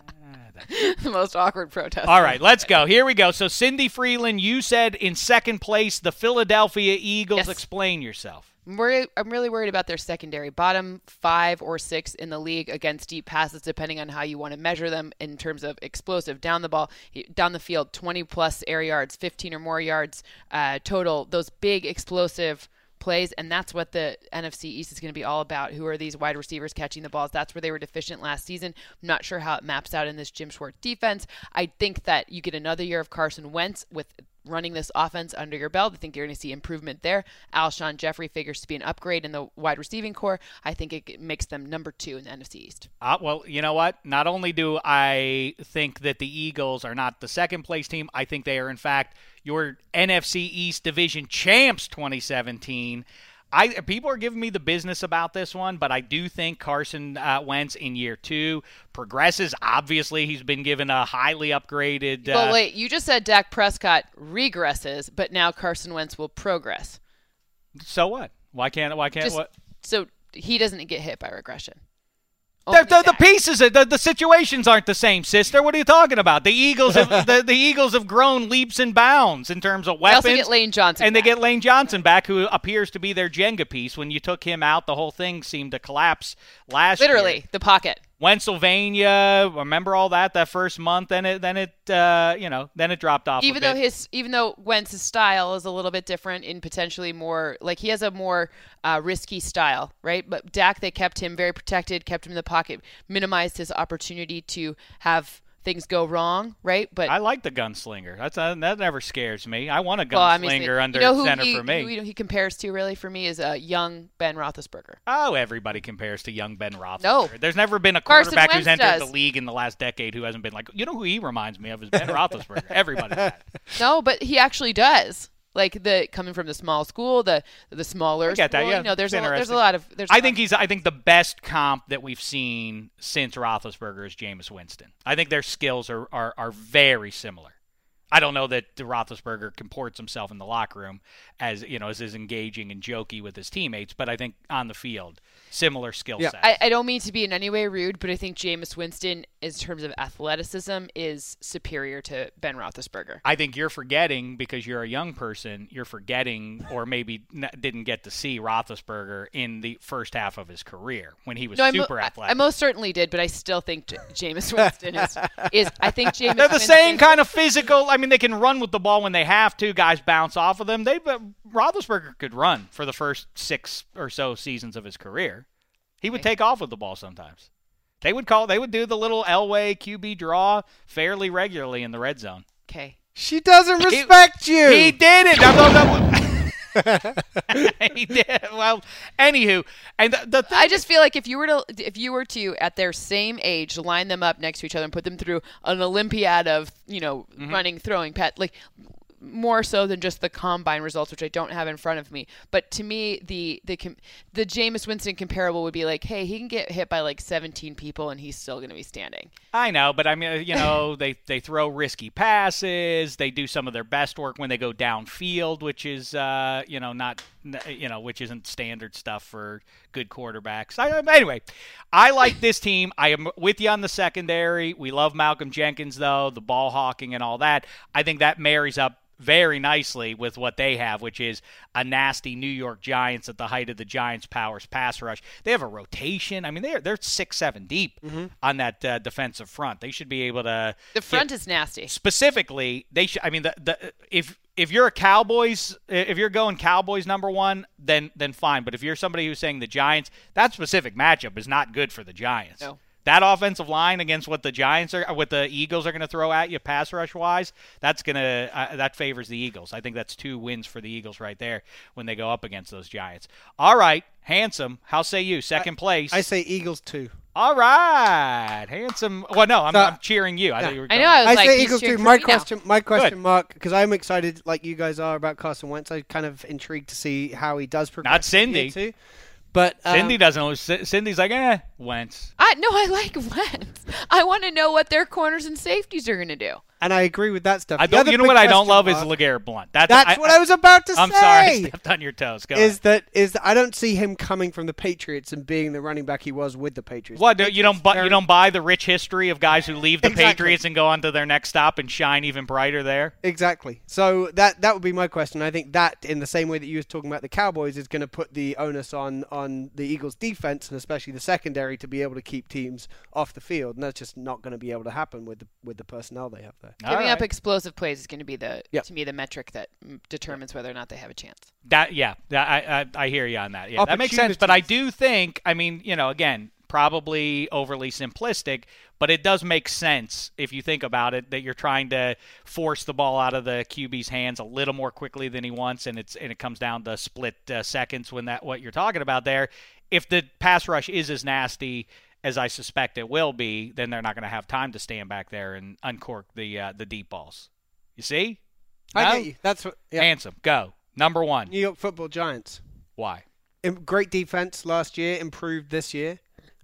the most awkward protest. All right, let's go. Here we go. So, Cindy Freeland, you said in second place, the Philadelphia Eagles. Yes. Explain yourself. I'm, worried, I'm really worried about their secondary. Bottom five or six in the league against deep passes, depending on how you want to measure them in terms of explosive down the ball, down the field, twenty plus air yards, fifteen or more yards uh, total. Those big explosive plays, and that's what the N F C East is going to be all about. Who are these wide receivers catching the balls? That's where they were deficient last season. I'm not sure how it maps out in this Jim Schwartz defense. I think that you get another year of Carson Wentz with running this offense under your belt. I think you're going to see improvement there. Alshon Jeffrey figures to be an upgrade in the wide receiving core. I think it makes them number two in the N F C East. Uh, well, you know what? Not only do I think that the Eagles are not the second place team, I think they are, in fact, your N F C East Division champs twenty seventeen. I people are giving me the business about this one, but I do think Carson uh, Wentz in year two progresses. Obviously, he's been given a highly upgraded. Uh, Well, wait, you just said Dak Prescott regresses, but now Carson Wentz will progress. So what? Why can't? Why can't? Just- what? So he doesn't get hit by regression. The, the, the pieces, the, the situations aren't the same, sister. What are you talking about? The Eagles have the, the Eagles have grown leaps and bounds in terms of weapons. They also get Lane Johnson and back. they get Lane Johnson back, who appears to be their Jenga piece. When you took him out, the whole thing seemed to collapse last Literally, year. the pocket. Pennsylvania, remember all that that first month? Then it, then it, uh, you know, then it dropped off. Even a bit. though his, even though Wentz's style is a little bit different in potentially more, like he has a more uh, risky style, right? But Dak, they kept him very protected, kept him in the pocket, minimized his opportunity to have things go wrong, right? But I like the gunslinger. That's uh, that never scares me. I want a gunslinger well, I mean, under you know who center he, for me. Who he compares to really for me is a uh, young Ben Roethlisberger. Oh, everybody compares to young Ben Roethlisberger. No. There's never been a Carson quarterback Wentz who's entered does. the league in the last decade who hasn't been like, you know who he reminds me of is Ben Roethlisberger. Everybody does. No, but he actually does. Like the coming from the small school, the the smaller I get that, school, yeah. you know, there's It's a, there's a interesting. lot of there's a I lot think of- he's. I think the best comp that we've seen since Roethlisberger is Jameis Winston. I think their skills are, are, are very similar. I don't know that Roethlisberger comports himself in the locker room as you know as is engaging and jokey with his teammates, but I think on the field, similar skill Yeah. sets. I, I don't mean to be in any way rude, but I think Jameis Winston, in terms of athleticism, is superior to Ben Roethlisberger. I think you're forgetting because you're a young person. You're forgetting, or maybe n- didn't get to see Roethlisberger in the first half of his career when he was No, I, mo- super I, athletic. I most certainly did, but I still think J- Jameis Winston is, is. I think Jameis. They're the Winston, same kind of physical. I mean, they can run with the ball when they have to. Guys bounce off of them. They but Roethlisberger could run for the first six or so seasons of his career. He would take off with the ball sometimes. They would call. They would do the little Elway Q B draw fairly regularly in the red zone. Okay. She doesn't respect you. He did it. I'm- I'm- I'm- he did. Well, anywho, and the, the thing I just feel like if you were to if you were to at their same age line them up next to each other and put them through an Olympiad of you know Mm-hmm. running, throwing, pet like more so than just the combine results, which I don't have in front of me. But to me, the the com- the Jameis Winston comparable would be like, hey, he can get hit by like seventeen people and he's still going to be standing. I know, but I mean, you know, they they throw risky passes. They do some of their best work when they go downfield, which is, uh, you know, not, you know, which isn't standard stuff for good quarterbacks. I, anyway, I like this team. I am with you on the secondary. We love Malcolm Jenkins, though, the ball hawking and all that. I think that marries up very nicely with what they have, which is a nasty New York Giants at the height of the Giants' powers pass rush. They have a rotation. I mean, they're they're six, seven deep Mm-hmm. on that uh, defensive front. They should be able to. The front get, is nasty. specifically. They should. I mean, the the if if you're a Cowboys, if you're going Cowboys number one, then then fine. But if you're somebody who's saying the Giants, that specific matchup is not good for the Giants. No. That offensive line against what the Giants are, what the Eagles are going to throw at you, pass rush wise, that's gonna uh, that favors the Eagles. I think that's two wins for the Eagles right there when they go up against those Giants. All right, Handsome, how say you? Second place. I say Eagles too. All right, Handsome. Well, no, I'm, So- I'm cheering you. I, Yeah. thought you were I going- know. I was I like, say he's Eagles cheering too. for My me now. question, my question Good. mark, because I'm excited, like you guys are, about Carson Wentz. I'm kind of intrigued to see how he does progress. Not Cindy. Too. But um, Cindy doesn't know. C- Cindy's like, eh, Wentz. I no, I like Wentz. I want to know what their corners and safeties are going to do. and I agree with that stuff. I The don't. other You know big what I don't question love mark- is LeGarrette Blunt. That's, That's what I was about to I'm say. sorry, I stepped on your toes. Go Is ahead. that is that I don't see him coming from the Patriots and being the running back he was with the Patriots. What The you don't Patriots buy? are- You don't buy the rich history of guys who leave the Exactly. Patriots and go on to their next stop and shine even brighter there. Exactly. So that that would be my question. I think that, in the same way that you were talking about the Cowboys, is going to put the onus on on the Eagles' defense and especially the secondary to be able to keep teams off the field, and that's just not going to be able to happen with the with the personnel they have there. All Giving up right. explosive plays is going to be the Yep. to me the metric that mm, determines whether or not they have a chance. That yeah, that, I, I I hear you on that. Yeah, that makes sense. But I do think, I mean, you know, again, probably overly simplistic, but it does make sense if you think about it that you're trying to force the ball out of the Q B's hands a little more quickly than he wants, and it's and it comes down to split uh, seconds when that what you're talking about there. If the pass rush is as nasty as I suspect it will be, then they're not going to have time to stand back there and uncork the uh, the deep balls. You see? I No? get you. That's what. Yeah. Handsome, go number one. New York Football Giants. Why? Im- Great defense last year, improved this year.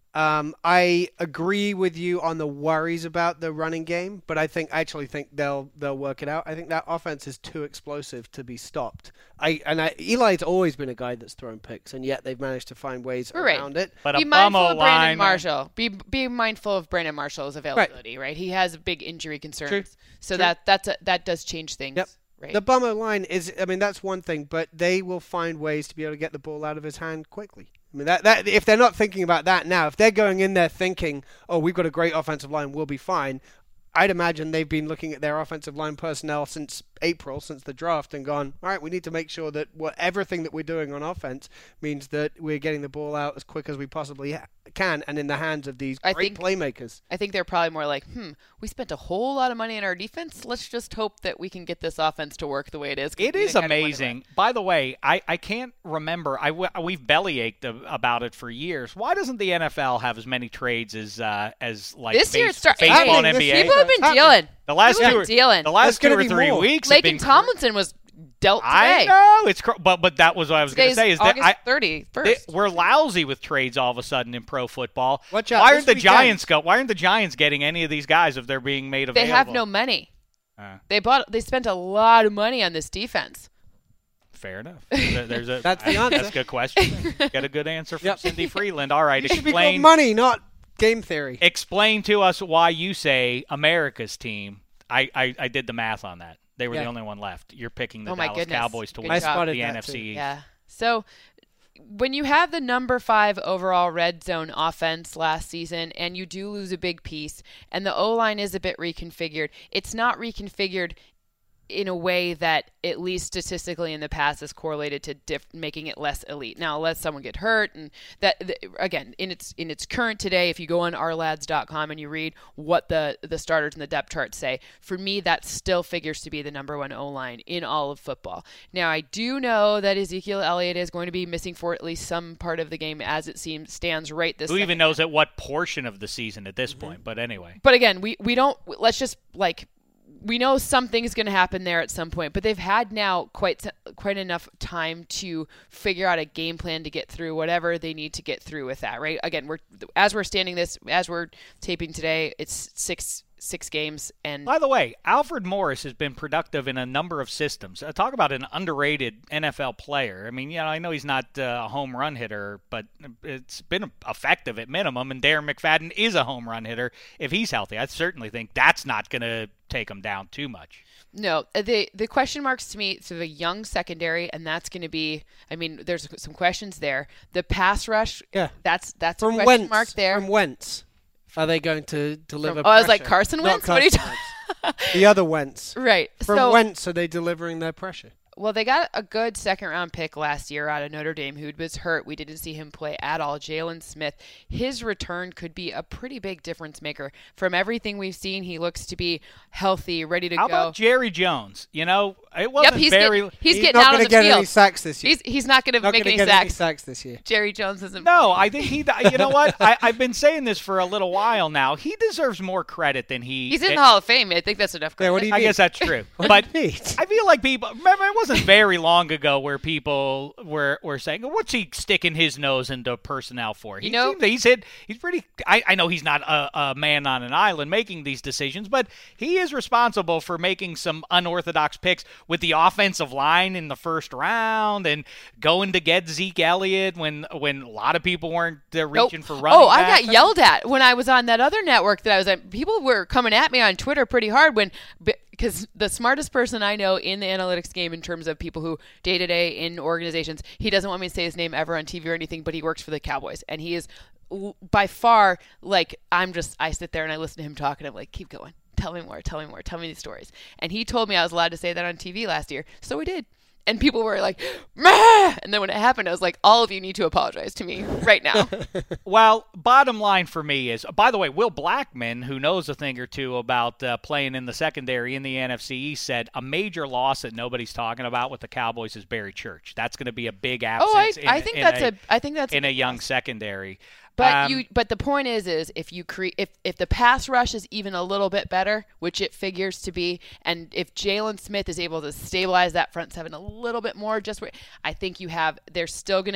Um, I agree with you on the worries about the running game, but I think I actually think they'll they'll work it out. I think that offense is too explosive to be stopped. I and I, Eli's always been a guy that's thrown picks, and yet they've managed to find ways Right. around it. But be a mindful bum of Brandon O-line, Marshall. Be be mindful of Brandon Marshall's availability, right? He has big injury concerns, True. so True. that that's a, that does change things. Yep. Right. The bummer line is, I mean, that's one thing, but they will find ways to be able to get the ball out of his hand quickly. I mean, that, that if they're not thinking about that now, if they're going in there thinking, oh, we've got a great offensive line, we'll be fine, I'd imagine they've been looking at their offensive line personnel since April, since the draft, and gone, all right, we need to make sure that what, everything that we're doing on offense means that we're getting the ball out as quick as we possibly ha- can and in the hands of these I great think- playmakers. I think they're probably more like, hmm, we spent a whole lot of money on our defense. Let's just hope that we can get this offense to work the way it is. 'cause It we is kinda went away. amazing. By the way, I, I can't remember. I, w- we've bellyached a- about it for years. Why doesn't the N F L have as many trades as uh, as like This year base- it start- baseball and Happening N this B A? year. People have been Happening. dealing. The last People two, have been dealing. the last That's two gonna or be three more. weeks. have Blake been and Tomlinson was dealt today. I know it's, cr- but but that was what I was going to Today's say is that August I, thirty-first. They- we're lousy with trades all of a sudden in pro football. Watch out, Why this aren't the weekend- Giants go? Why aren't the Giants getting any of these guys if they're being made They available? have no money. Uh, They bought. They spent a lot of money on this defense. fair enough. There- There's a That's the I- answer. That's a good question. Get a good answer from Yep. Cindy Freeland. All right, It should be called explain money, not game theory. explain to us why you say America's team. I, I, I did the math on that. They were Yeah. the only one left. You're picking the Oh, my Dallas goodness. Cowboys to Good win I spotted the that N F C too. East. Yeah. So when you have the number five overall red zone offense last season and you do lose a big piece and the O-line is a bit reconfigured, it's not reconfigured in a way that at least statistically in the past is correlated to diff- making it less elite. Now, unless someone get hurt, and that the, again in its in its current today, if you go on our lads dot com and you read what the the starters and the depth charts say, for me that still figures to be the number one O-line in all of football. Now, I do know that Ezekiel Elliott is going to be missing for at least some part of the game, as it seems stands right this. Who even second. knows at what portion of the season at this Mm-hmm. point? But anyway. But again, we, we don't, let's just like, we know something's going to happen there at some point, but they've had now quite quite enough time to figure out a game plan to get through whatever they need to get through with that, right? Again, we're as we're standing this, as we're taping today, it's six six games. And By the way, Alfred Morris has been productive in a number of systems. Uh, talk about an underrated N F L player. I mean, you know, I know he's not uh, a home run hitter, but it's been effective at minimum, and Darren McFadden is a home run hitter if he's healthy. I certainly think that's not going to take him down too much. No, the the question marks to me, so the young secondary, and that's going to be, I mean, there's some questions there. The pass rush, Yeah. that's that's From a question Wentz, mark there. From Wentz. Are they going to deliver From- oh, I was like, pressure? Carson Not Wentz? What are you Carson Wentz. The other Wentz. Right. From so, Wentz, are they delivering their pressure? Well, they got a good second-round pick last year out of Notre Dame who was hurt. We didn't see him play at all. Jalen Smith, his return could be a pretty big difference maker. From everything we've seen, he looks to be healthy, ready to How go. about Jerry Jones? You know, it wasn't Yep, he's, very. get, he's, He's getting not out on going the to get field. any sacks this year. He's he's not going to not make going to any get any sacks. sacks this year. Jerry Jones isn't. No, I think he. You know what? I, I've been saying this for a little while now. He deserves more credit than he. He's in it- the Hall of Fame. I think that's enough credit. Yeah, what do you I mean? guess that's true. What but do you mean? I feel like people remember it wasn't very long ago where people were, were saying, "What's he sticking his nose into personnel for?" He You know- seems, he's hit. He's pretty. I, I know he's not a, a man on an island making these decisions, but he is responsible for making some unorthodox picks with the offensive line in the first round and going to get Zeke Elliott when when a lot of people weren't uh, Nope. reaching for running. Oh, I backs. got yelled at when I was on that other network that I was at. People were coming at me on Twitter pretty hard when because the smartest person I know in the analytics game in terms of people who day to day in organizations, he doesn't want me to say his name ever on T V or anything, but he works for the Cowboys and he is l- by far like I'm just I sit there and I listen to him talk and I'm like, keep going. Tell me more, tell me more, tell me these stories. And he told me I was allowed to say that on T V last year. So we did. And people were like, Mah! And then when it happened, I was like, all of you need to apologize to me right now. Well, bottom line for me is, by the way, Will Blackman, who knows a thing or two about uh, playing in the secondary in the N F C East, said a major loss that nobody's talking about with the Cowboys is Barry Church. That's going to be a big absence. Oh, I, in, I think in that's a, a, I think that's in a big young loss. secondary. But Um, you, but the point is, is if you create, if if the pass rush is even a little bit better, which it figures to be, and if Jalen Smith is able to stabilize that front seven a little bit more, just where I think you have, they're still gonna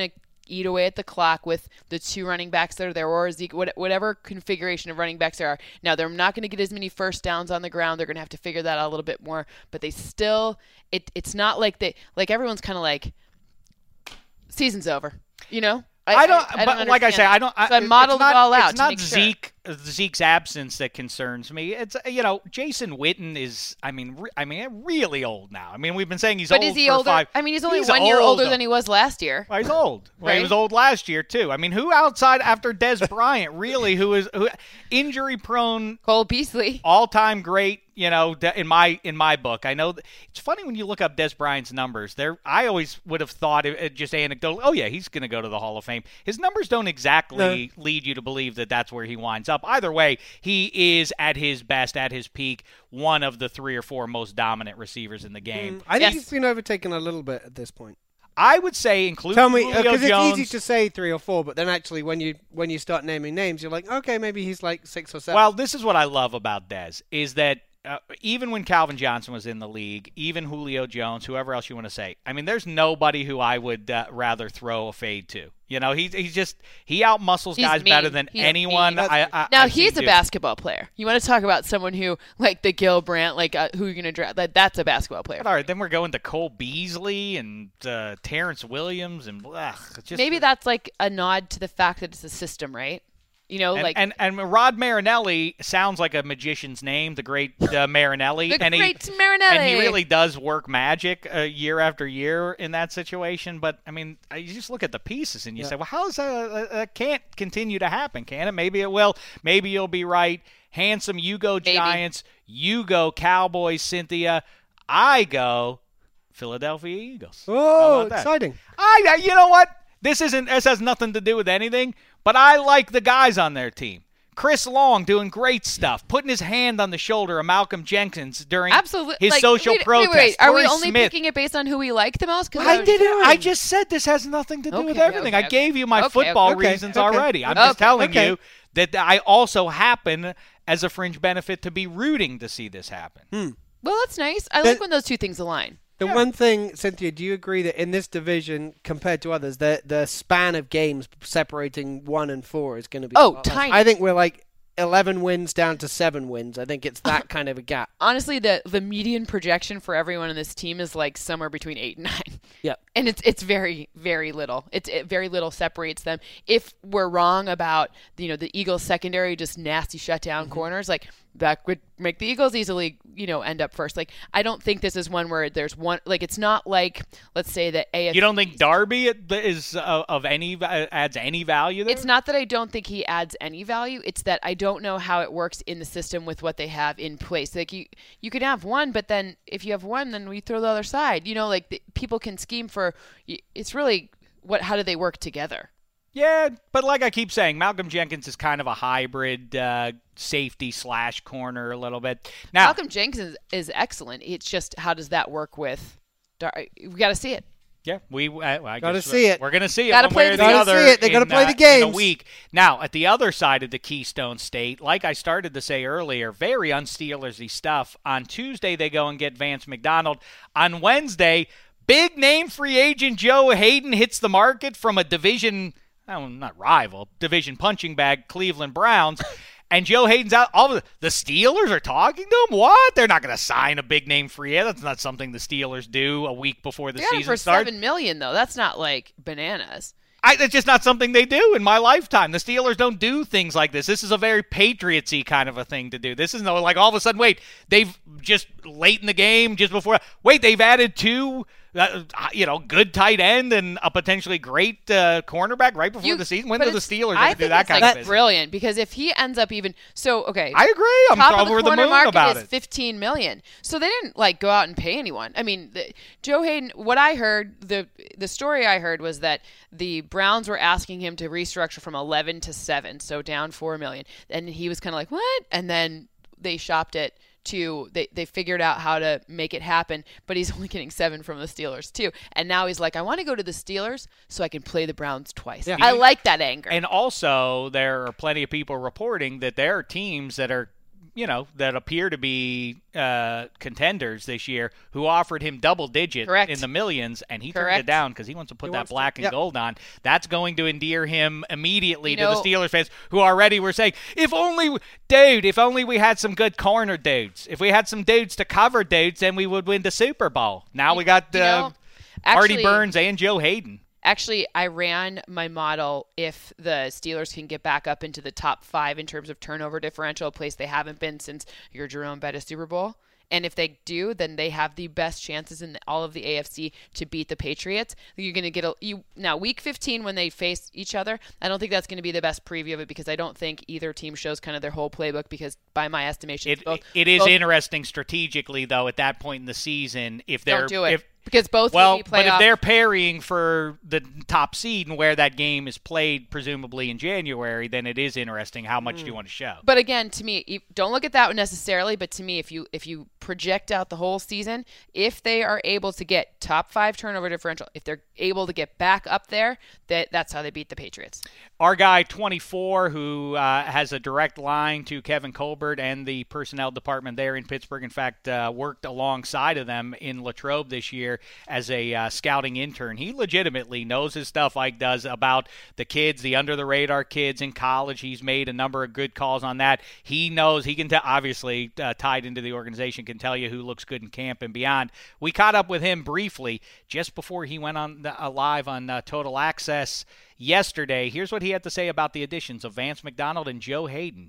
eat away at the clock with the two running backs that are there, or Zeke, whatever configuration of running backs there are. Now, they're not going to get as many first downs on the ground. They're going to have to figure that out a little bit more. But they still, it, it's not like they, like everyone's kind of like, season's over, you know? I, I don't, I, I don't but like I say, I don't. So I modeled not, it all out It's to not make Zeke, sure. Zeke's absence that concerns me. It's you know, Jason Witten is. I mean, re, I mean, really old now. I mean, we've been saying he's but old is he for older? five. I mean, he's only he's one year old. older than he was last year. Well, he's old. Well, Right? he was old last year too. I mean, who outside after Des Bryant really? Who is who, injury prone? Cole Beasley. All time great. You know, in my in my book, I know th- it's funny when you look up Des Bryant's numbers. There, I always would have thought it, it just anecdotal. Oh yeah, he's going to go to the Hall of Fame. His numbers don't exactly no. lead you to believe that that's where he winds up. Either way, he is at his best, at his peak, one of the three or four most dominant receivers in the game. Mm, I think yes. he's been overtaken a little bit at this point. I would say, including Tell me, Julio because Jones, it's easy to say three or four, but then actually when you when you start naming names, you're like, okay, maybe he's like six or seven. Well, this is what I love about Dez, is that uh, even when Calvin Johnson was in the league, even Julio Jones, whoever else you want to say, I mean, there's nobody who I would uh, rather throw a fade to. You know, he's he's just he outmuscles He's guys mean. better than He's anyone. mean. I, I, now I've he's seen a do. basketball player. You want to talk about someone who, like the Gil Brandt, like uh, who you're going to draft? That that's a basketball player. But all right, then we're going to Cole Beasley and uh, Terrence Williams and ugh, it's just Maybe that's like a nod to the fact that it's a system, right? You know, and, like and and Rod Marinelli sounds like a magician's name, the great uh, Marinelli. the and great he, Marinelli. And he really does work magic uh, year after year in that situation. But, I mean, you just look at the pieces and you Yeah. say, well, how is that? Uh, that can't continue to happen, can it? Maybe it will. Maybe you'll be right. Handsome, you go Maybe. Giants. You go Cowboys, Cynthia. I go Philadelphia Eagles. How oh, about that? exciting. I, I- you know what? This isn't. This has nothing to do with anything. But I like the guys on their team. Chris Long doing great stuff, putting his hand on the shoulder of Malcolm Jenkins during Absolutely. his like, social wait, protest. Wait, wait. Are we Corey only Smith. picking it based on who we like the most? 'Cause I was- didn't. I just said this has nothing to do with Okay, everything. okay, I gave you my okay, football okay, reasons okay. already. I'm Okay, just telling okay. you that I also happen, as a fringe benefit, to be rooting to see this happen. Hmm. Well, that's nice. I The- like when those two things align. The one thing, Cynthia, do you agree that in this division, compared to others, the the span of games separating one and four is going to be Oh, a lot less? tiny. I think we're like eleven wins down to seven wins. I think it's that kind of a gap. Honestly, the the median projection for everyone in this team is like somewhere between eight and nine. Yep. And it's it's very very little. It's it, very little separates them. If we're wrong about you know the Eagles secondary just nasty shutdown Mm-hmm. corners, like that would make the Eagles easily you know end up first. Like I don't think this is one where there's one like it's not like let's say the A F C. You don't think Darby is uh, of any uh, adds any value there? It's not that I don't think he adds any value. It's that I don't know how it works in the system with what they have in place. Like you, you can have one, but then if you have one, then we throw the other side. You know, like the, people can scheme for. It's really what? How do they work together? Yeah, but like I keep saying, Malcolm Jenkins is kind of a hybrid uh, safety slash corner a little bit. Now, Malcolm Jenkins is, is excellent. It's just how does that work with? Dar- we got to see it. yeah, we uh, I Gotta guess see it. We're gonna see it Gotta one play way or the the game. other. Gotta see it. They gotta in, play uh, the games. in a week. Now, at the other side of the Keystone State, like I started to say earlier, very un-Steelersy stuff. On Tuesday, they go and get Vance McDonald. On Wednesday, big name free agent Joe Hayden hits the market from a division. Oh, not rival, division punching bag, Cleveland Browns. And Joe Hayden's out. All of the, the Steelers are talking to him? What? They're not going to sign a big name free agent. That's not something the Steelers do a week before the They got him season for starts. seven million though. That's not like bananas. I, that's just not something they do in my lifetime. The Steelers don't do things like this. This is a very Patriots-y kind of a thing to do. This isn't like all of a sudden, wait, they've just late in the game, just before, wait, they've added two, uh, you know, good tight end and a potentially great uh, cornerback right before You- the season. When but do the it's- Steelers I ever do think that it's kind like of business? brilliant because if he ends up even so okay. I agree. I'm top of the over the corner moon market about is it. fifteen million. So they didn't like go out and pay anyone. I mean, the, Joe Hayden. What I heard, the the story I heard was that the Browns were asking him to restructure from eleven to seven, so down four million, and he was kind of like, what? And then they shopped it to they they figured out how to make it happen, but he's only getting seven from the Steelers too. And now he's like, I want to go to the Steelers so I can play the Browns twice. Yeah. I like that anger. And also, there are plenty of people reporting that there are teams that are you know, that appear to be uh, contenders this year who offered him double digit Correct. in the millions, and he turned Correct. it down because he wants to put He that wants to- black and yep. gold on. That's going to endear him immediately You to know- the Steelers fans who already were saying, if only, dude, if only we had some good corner dudes. If we had some dudes to cover dudes, then we would win the Super Bowl. Now we got You uh, know, Artie actually- Burns and Joe Hayden. Actually, I ran my model if the Steelers can get back up into the top five in terms of turnover differential, a place they haven't been since your Jerome Bettis Super Bowl. And if they do, then they have the best chances in all of the A F C to beat the Patriots. You're going to get a you now week fifteen when they face each other. I don't think that's going to be the best preview of it because I don't think either team shows kind of their whole playbook because by my estimation, It, both, it is both, interesting strategically, though, at that point in the season, if they're don't do it if, because both well, will be but if playoff. they're parrying for the top seed and where that game is played, presumably in January, then it is interesting how much do you want to show. But again, to me, you- don't look at that necessarily. But to me, if you if you project out the whole season, if they are able to get top five turnover differential, if they're able to get back up there, that that's how they beat the Patriots. Our guy twenty-four, who uh, has a direct line to Kevin Colbert and the personnel department there in Pittsburgh, in fact, uh, worked alongside of them in Latrobe this year as a uh, scouting intern. He legitimately knows his stuff, Ike does, about the kids, the under-the-radar kids in college. He's made a number of good calls on that. He knows, he can tell, obviously, uh, tied into the organization, can tell you who looks good in camp and beyond. We caught up with him briefly just before he went on the, uh, live on uh, Total Access yesterday. Here's what he had to say about the additions of Vance McDonald and Joe Hayden.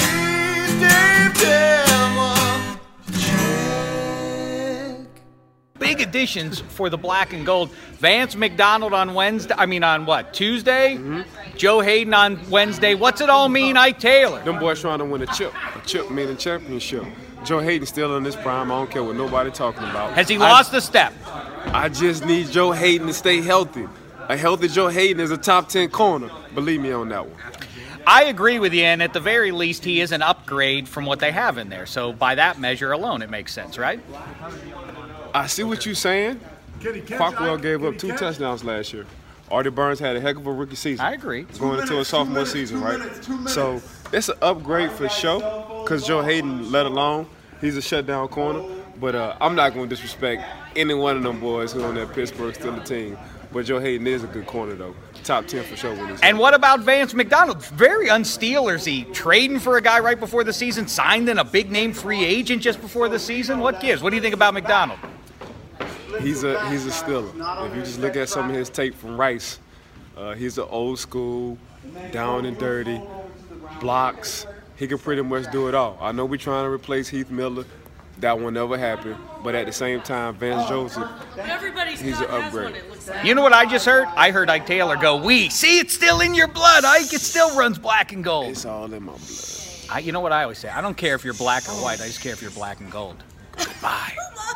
Big additions for the black and gold. Vance McDonald on Wednesday. I mean, on what, Tuesday? Mm-hmm. Joe Hayden on Wednesday. What's it all mean, Ike Taylor? Them boys trying to win a chip. A chip meaning championship. Joe Hayden still in this prime. I don't care what nobody talking about. Has he I, lost a step? I just need Joe Hayden to stay healthy. A healthy Joe Hayden is a top ten corner. Believe me on that one. I agree with you, and at the very least, he is an upgrade from what they have in there. So by that measure alone, it makes sense, right? I see what you're saying. Parkwell gave up two touchdowns last year. Artie Burns had a heck of a rookie season. I agree. Going into a sophomore season, right? So it's an upgrade for sure because Joe Hayden, let alone, he's a shutdown corner. But uh, I'm not going to disrespect any one of them boys who on that Pittsburgh Steelers team. But Joe Hayden is a good corner, though. Top ten for sure. When and what about Vance McDonald? Very un-Steelersy. Trading for a guy right before the season, signed in a big-name free agent just before the season. What gives? What do you think about McDonald? He's a he's a Steeler. If you just look at some of his tape from Rice, uh, he's an old school, down and dirty, blocks. He can pretty much do it all. I know we're trying to replace Heath Miller. That will never happen. But at the same time, Vance Joseph, he's an upgrade. You know what I just heard? I heard Ike Taylor go, we. See, it's still in your blood, Ike. It still runs black and gold. It's all in my blood. I, you know what I always say? I don't care if you're black or white. I just care if you're black and gold. Goodbye.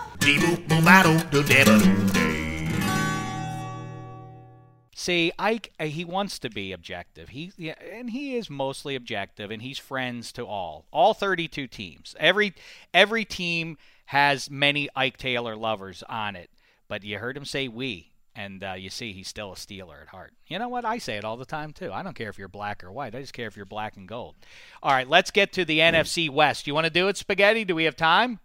See, Ike, uh, he wants to be objective. He yeah, and he is mostly objective, and he's friends to all, all thirty-two teams. Every every team has many Ike Taylor lovers on it, but you heard him say we, and uh, you see he's still a Steeler at heart. You know what? I say it all the time, too. I don't care if you're black or white. I just care if you're black and gold. All right, let's get to the N F C West. You want to do it, Spaghetti? Do we have time?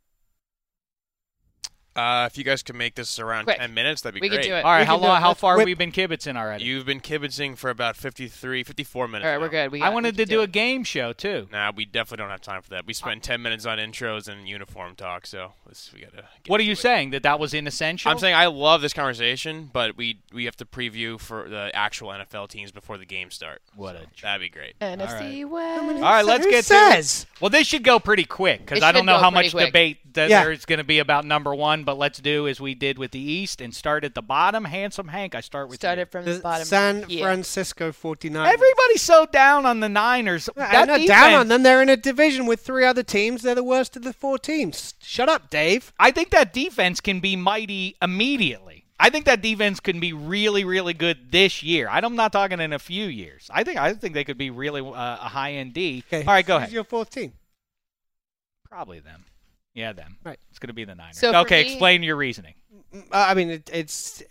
Uh, if you guys could make this around Quick. ten minutes, that'd be We great. could do it. All right, We how can do long? it. How Let's far have whip- we been kibitzing already? You've been kibitzing for about fifty-three, fifty-four minutes. All right, now. we're good. We I got, wanted we to can do it. a game show, too. Nah, we definitely don't have time for that. We spent ten minutes on intros and uniform talk, so let's, we gotta. Get What are to you it. saying? That that was inessential? I'm saying I love this conversation, but we we have to preview for the actual N F L teams before the games start. What a So that'd be great. N F C West. All right, let's Who get says? to it. Well, this should go pretty quick because It I don't should know go how pretty much quick. debate that Yeah. there's going to be about number one, but let's do as we did with the East and start at the bottom. Handsome Hank, I start with Started you. from the The bottom. San Yeah. Francisco forty-niners. Everybody's so down on the Niners. I'm That not defense, down on them. They're in a division with three other teams. They're the worst of the four teams. Shut up, Dave. I think that defense can be mighty immediately. I think that defense can be really, really good this year. I'm not talking in a few years. I think I think they could be really uh, a high-end D. Okay. All right, go Who's ahead. your fourth team? Probably them. Yeah, them. Right. It's going to be the Niners. So for okay, me- explain your reasoning. Uh, I mean, it, it's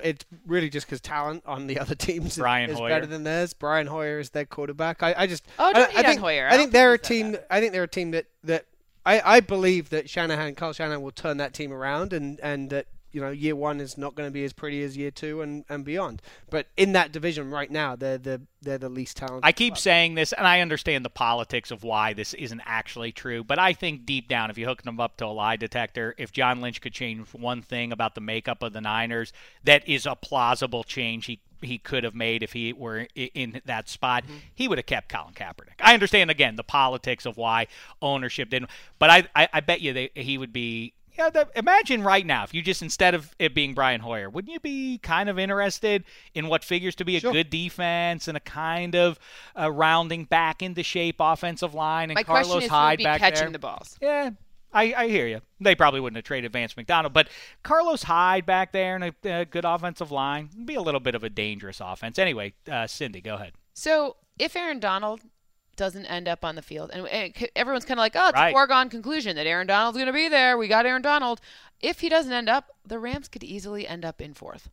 it's really just because talent on the other teams Brian is Hoyer. better than theirs. Brian Hoyer is their quarterback. I, I just Oh, don't I, hate I on think Hoyer. I I don't think they're a think he's that team. bad. I think they're a team that that I, I believe that Shanahan, Kyle Shanahan, will turn that team around, and and that you know year one is not going to be as pretty as year two and, and beyond. But in that division right now, they're the they're the least talented. I keep club. saying this, and I understand the politics of why this isn't actually true, but I think deep down, if you hook them up to a lie detector, if John Lynch could change one thing about the makeup of the Niners, that is a plausible change he he could have made if he were in that spot, mm-hmm. he would have kept Colin Kaepernick. I understand, again, the politics of why ownership didn't, but I I, I bet you they, he would be. Yeah, the, imagine right now if you just, instead of it being Brian Hoyer, wouldn't you be kind of interested in what figures to be a Sure. good defense and a kind of uh, rounding back into shape offensive line and My Carlos question is, who Hyde would be back catching there? the balls? Yeah, I, I hear you. They probably wouldn't have traded Vance McDonald, but Carlos Hyde back there and a, a good offensive line would be a little bit of a dangerous offense. Anyway, uh, Cindy, go ahead. So if Aaron Donald doesn't end up on the field, and it, everyone's kind of like, oh, it's Right. a foregone conclusion that Aaron Donald's going to be there. We got Aaron Donald. If he doesn't end up, the Rams could easily end up in fourth.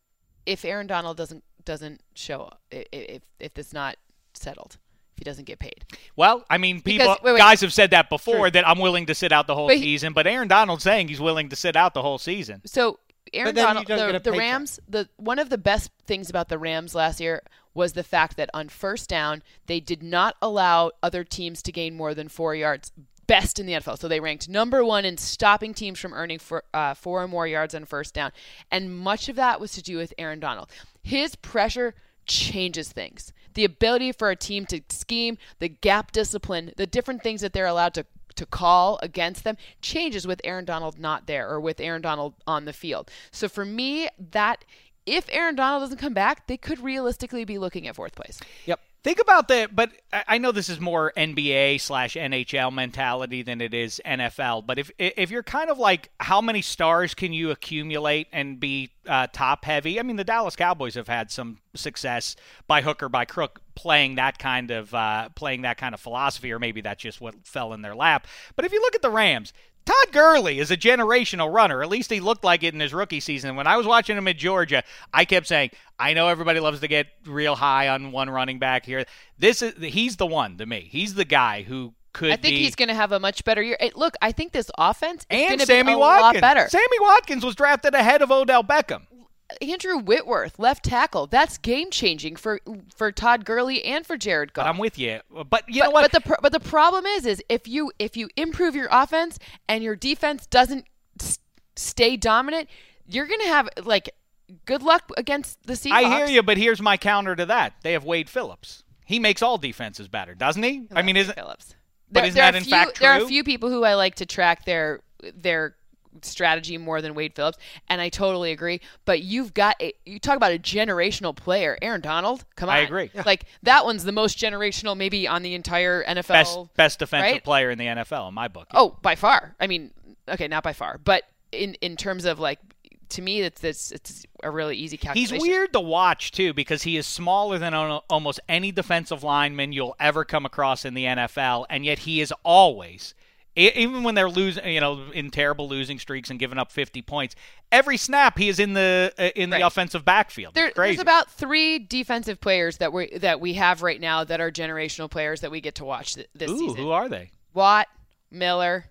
If Aaron Donald doesn't doesn't show up, if if, if it's not settled, if he doesn't get paid. Well, I mean, people, Because- wait, wait. guys have said that before, Sure. that I'm willing to sit out the whole But he- season, but Aaron Donald's saying he's willing to sit out the whole season. So Aaron then you Donald, don't the, get a the paycheck. Rams, the one of the best things about the Rams last year was the fact that on first down, they did not allow other teams to gain more than four yards. Best in the N F L. So they ranked number one in stopping teams from earning for, uh, four or more yards on first down. And much of that was to do with Aaron Donald. His pressure changes things. The ability for a team to scheme, the gap discipline, the different things that they're allowed to to call against them changes with Aaron Donald not there or with Aaron Donald on the field. So for me, that if Aaron Donald doesn't come back, they could realistically be looking at fourth place. Yep. Think about that, but I I know this is more N B A slash N H L mentality than it is N F L. But if if you're kind of like, how many stars can you accumulate and be uh, top heavy? I mean, the Dallas Cowboys have had some success by hook or by crook playing that kind of uh, playing that kind of philosophy, or maybe that's just what fell in their lap. But if you look at the Rams, Todd Gurley is a generational runner. At least he looked like it in his rookie season. When I was watching him at Georgia, I kept saying, I know everybody loves to get real high on one running back here. This is he's the one to me. He's the guy who could I think be, he's going to have a much better year. Hey, look, I think this offense is going and to be Sammy a Watkins. lot better. Sammy Watkins was drafted ahead of Odell Beckham. Andrew Whitworth, left tackle. That's game changing for for Todd Gurley and for Jared Goff. But I'm with you. But you but, know what? But the pro- but the problem is is if you if you improve your offense and your defense doesn't s- stay dominant, you're going to have like good luck against the Seahawks. I hear you, but here's my counter to that. They have Wade Phillips. He makes all defenses better, doesn't he? I mean, isn't Phillips. But There- isn't there that are in few- fact There are true? a few people who I like to track their their strategy more than Wade Phillips, and I totally agree. But you've got a, you talk about a generational player, Aaron Donald. Come on, I agree. Yeah. Like that one's the most generational, maybe on the entire N F L. best best defensive right? player in the N F L in my book. Oh, by far. I mean, okay, not by far, but in in terms of like, to me, it's it's, it's a really easy He's calculation. weird to watch, too, because he is smaller than al- almost any defensive lineman you'll ever come across in the N F L, and yet he is always, e- even when they're losing, you know, in terrible losing streaks and giving up fifty points, every snap he is in the uh, in the Right. offensive backfield. There, It's crazy. there's about three defensive players that we that we have right now that are generational players that we get to watch th- this Ooh, season. who are they? Watt, Miller,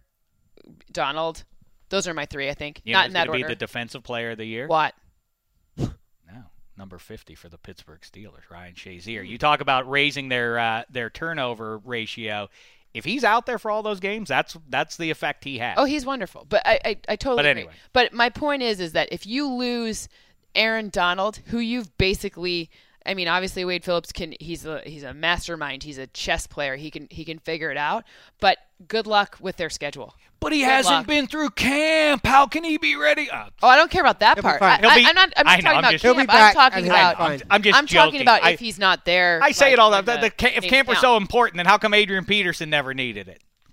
Donald. Those are my three, I think. You know Not who's in that gonna order. be the defensive player of the year? Watt. No, number fifty for the Pittsburgh Steelers, Ryan Shazier. You talk about raising their uh, their turnover ratio. If he's out there for all those games, that's that's the effect he has. Oh, he's wonderful. But I, I, I totally But agree. anyway. But my point is, is that if you lose Aaron Donald, who you've basically, I mean, obviously Wade Phillips can, he's a he's a mastermind. He's a chess player. He can he can figure it out. But good luck with their schedule. But he Good hasn't luck. been through camp. How can he be ready? Uh, Oh, I don't care about that He'll be part. fine. I, He'll be- I, I'm not. I'm I not know, talking I'm about just- He'll be camp. back I'm talking and he'll about. be fine. I'm just I'm talking joking. about I- if he's not there. I say like, it all the when time. The, the, ca- if games camp was count. so important, then how come Adrian Peterson never needed it?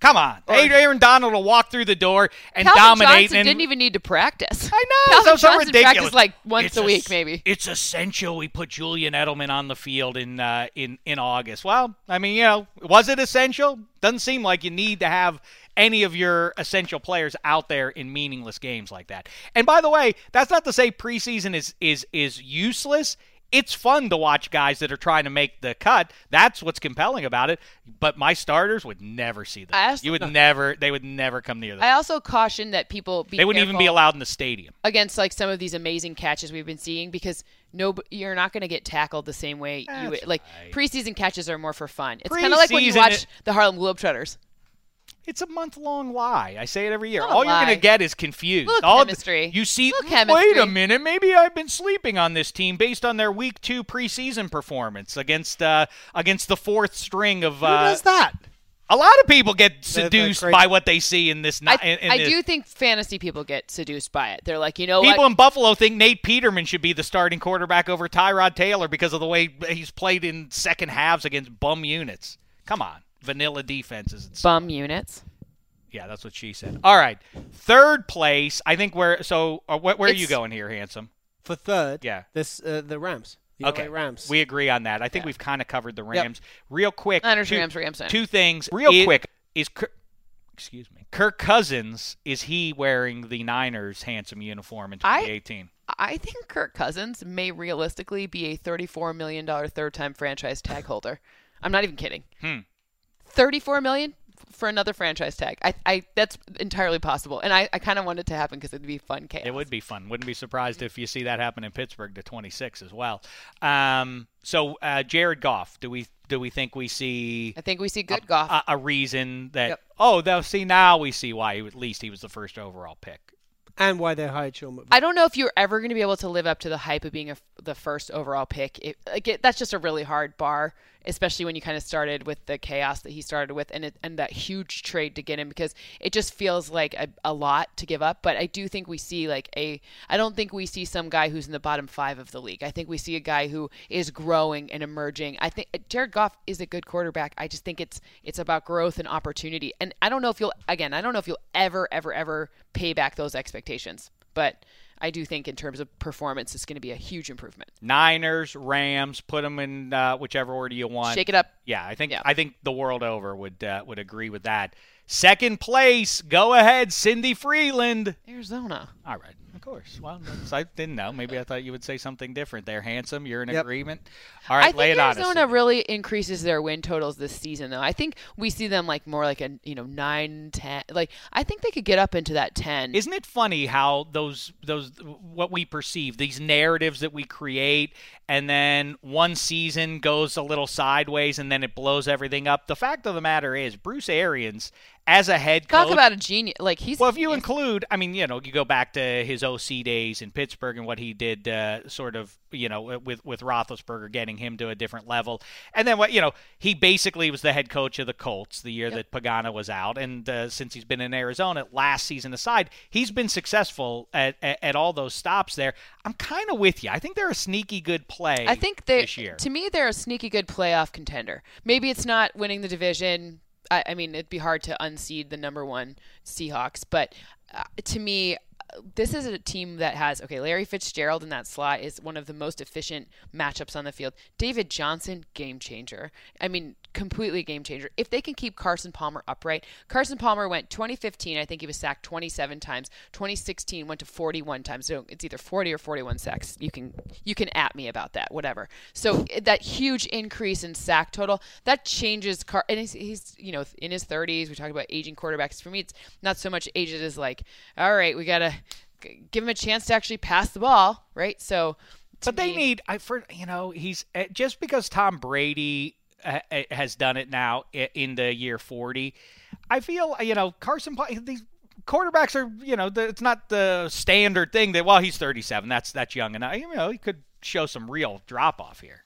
Come on. Aaron Donald will walk through the door and Calvin dominate. Johnson and didn't even need to practice. I know. Calvin so, so Johnson ridiculous. practiced like once It's a week, es- maybe. It's essential we put Julian Edelman on the field in uh, in in August. Well, I mean, you know, was it essential? Doesn't seem like you need to have any of your essential players out there in meaningless games like that. And by the way, that's not to say preseason is is is useless. It's fun to watch guys that are trying to make the cut. That's what's compelling about it. But my starters would never see them. I also- you would never. They would never come near them. I also caution that people be They wouldn't even be careful allowed in the stadium. against like some of these amazing catches we've been seeing because no, you're not going to get tackled the same way you would. That's Like right. preseason catches are more for fun. It's kind of like when you Preseason watch it- the Harlem Globetrotters. It's a month-long lie. I say it every year. Not a All you're lie. going to get is confused. Little All chemistry. You see, Little wait chemistry. a minute. Maybe I've been sleeping on this team based on their week two preseason performance against uh, against the fourth string of. Who Uh, does that? A lot of people get They're- they're seduced great. by what they see in this. I, in, in I this. do think fantasy people get seduced by it. They're like, you know People what? in Buffalo think Nate Peterman should be the starting quarterback over Tyrod Taylor because of the way he's played in second halves against bum units. Come on, vanilla defenses. And Bum units. Yeah, that's what she said. All right, third place. I think where. So, uh, wh- where are you It's- going here, handsome? For third, Yeah. this uh, the Rams. The Okay, L A Rams. we agree on that. I think Yeah. we've kind of covered the Yep. Rams. Real quick, Niners, two, Rams, Rams, Rams. two things. Real Is- quick, is Kirk, excuse me, Kirk Cousins, is he wearing the Niners' handsome uniform in I- twenty eighteen? I think Kirk Cousins may realistically be a thirty-four million dollars third-time franchise tag holder. I'm not even kidding. Hmm. thirty-four million dollars for another franchise tag. I, I that's entirely possible, and I, I kind of want it to happen because it'd be fun chaos. It would be fun. Wouldn't be surprised if you see that happen in Pittsburgh to twenty-six as well. Um, so uh, Jared Goff, do we do we think we see I think we see good golf. a, a reason that Yep. oh, they'll see now we see why at least he was the first overall pick. and why they hired Sean McVay. I don't know if you're ever going to be able to live up to the hype of being a, the first overall pick. It, like it, that's just a really hard bar, especially when you kind of started with the chaos that he started with and it, and that huge trade to get him because it just feels like a, a lot to give up. But I do think we see like a – I don't think we see some guy who's in the bottom five of the league. I think we see a guy who is growing and emerging. I think Jared Goff is a good quarterback. I just think it's it's about growth and opportunity. And I don't know if you'll – again, I don't know if you'll ever, ever, ever pay back those expectations. But I do think in terms of performance, it's going to be a huge improvement. Niners, Rams, put them in uh, whichever order you want. Shake it up. Yeah, I think Yeah. I think the world over would uh, would agree with that. Second place, go ahead, Cindy Freeland. Arizona. All right, of course. Well, that's- I didn't know. Maybe I thought you would say something different there. Handsome, you're in Yep. agreement. All right, I think lay it on us. Arizona Cindy. really increases their win totals this season, though. I think we see them like more like a you know nine, ten. Like I think they could get up into that ten. Isn't it funny how those those what we perceive, these narratives that we create, and then one season goes a little sideways and then it blows everything up? The fact of the matter is, Bruce Arians, as a head coach, Talk about a genius. Like he's well, if you include, I mean, you know, you go back to his O C days in Pittsburgh and what he did, uh, sort of, you know, with with Roethlisberger, getting him to a different level, and then what, you know, he basically was the head coach of the Colts the year Yep. that Pagano was out, and uh, since he's been in Arizona, last season aside, he's been successful at at, at all those stops there. I'm kind of with you. I think they're a sneaky good play. I think they this year. to me they're a sneaky good playoff contender. Maybe it's not winning the division. I, I mean, it'd be hard to unseed the number one Seahawks, but uh, to me, this is a team that has, okay, Larry Fitzgerald in that slot is one of the most efficient matchups on the field. David Johnson, game changer. I mean, completely game changer. If they can keep Carson Palmer upright, Carson Palmer went twenty fifteen, I think he was sacked twenty-seven times. twenty sixteen went to forty-one times. So it's either forty or forty-one sacks. You can you can at me about that, whatever. So that huge increase in sack total, that changes Car and he's, he's you know in his thirties. We talked about aging quarterbacks. For me, it's not so much aged as like, all right, we got to give him a chance to actually pass the ball, right? So But they me- need, I for you know, he's uh, just because Tom Brady uh, uh, has done it now i- in the year forty. I feel you know Carson. Pa- These quarterbacks are you know the, it's not the standard thing that well he's thirty-seven. That's that's young enough. You know he could show some real drop off here.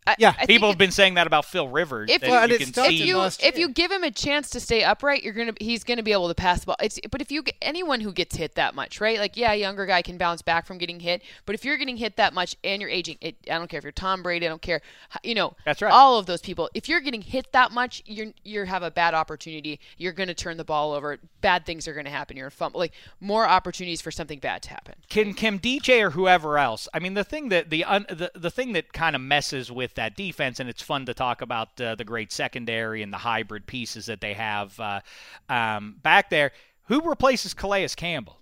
I, Yeah. I think People have it's- been saying that about Phil Rivers. If that you- Well, and you it can started see. if you last if year. you give him a chance to stay upright, you're gonna he's gonna be able to pass the ball. It's but if you get anyone who gets hit that much, right? Like yeah, a younger guy can bounce back from getting hit, but if you're getting hit that much and you're aging, it, I don't care if you're Tom Brady, I don't care, you know, That's right. all of those people. If you're getting hit that much, you're you have a bad opportunity. You're gonna turn the ball over. Bad things are gonna happen. You're fumble, like more opportunities for something bad to happen. Can can D J or whoever else? I mean, the thing that the un, the the thing that kind of messes with that defense, and it's fun to talk about uh, the great secondary and the hybrid pieces that they have uh, um, back there. Who replaces Calais Campbell?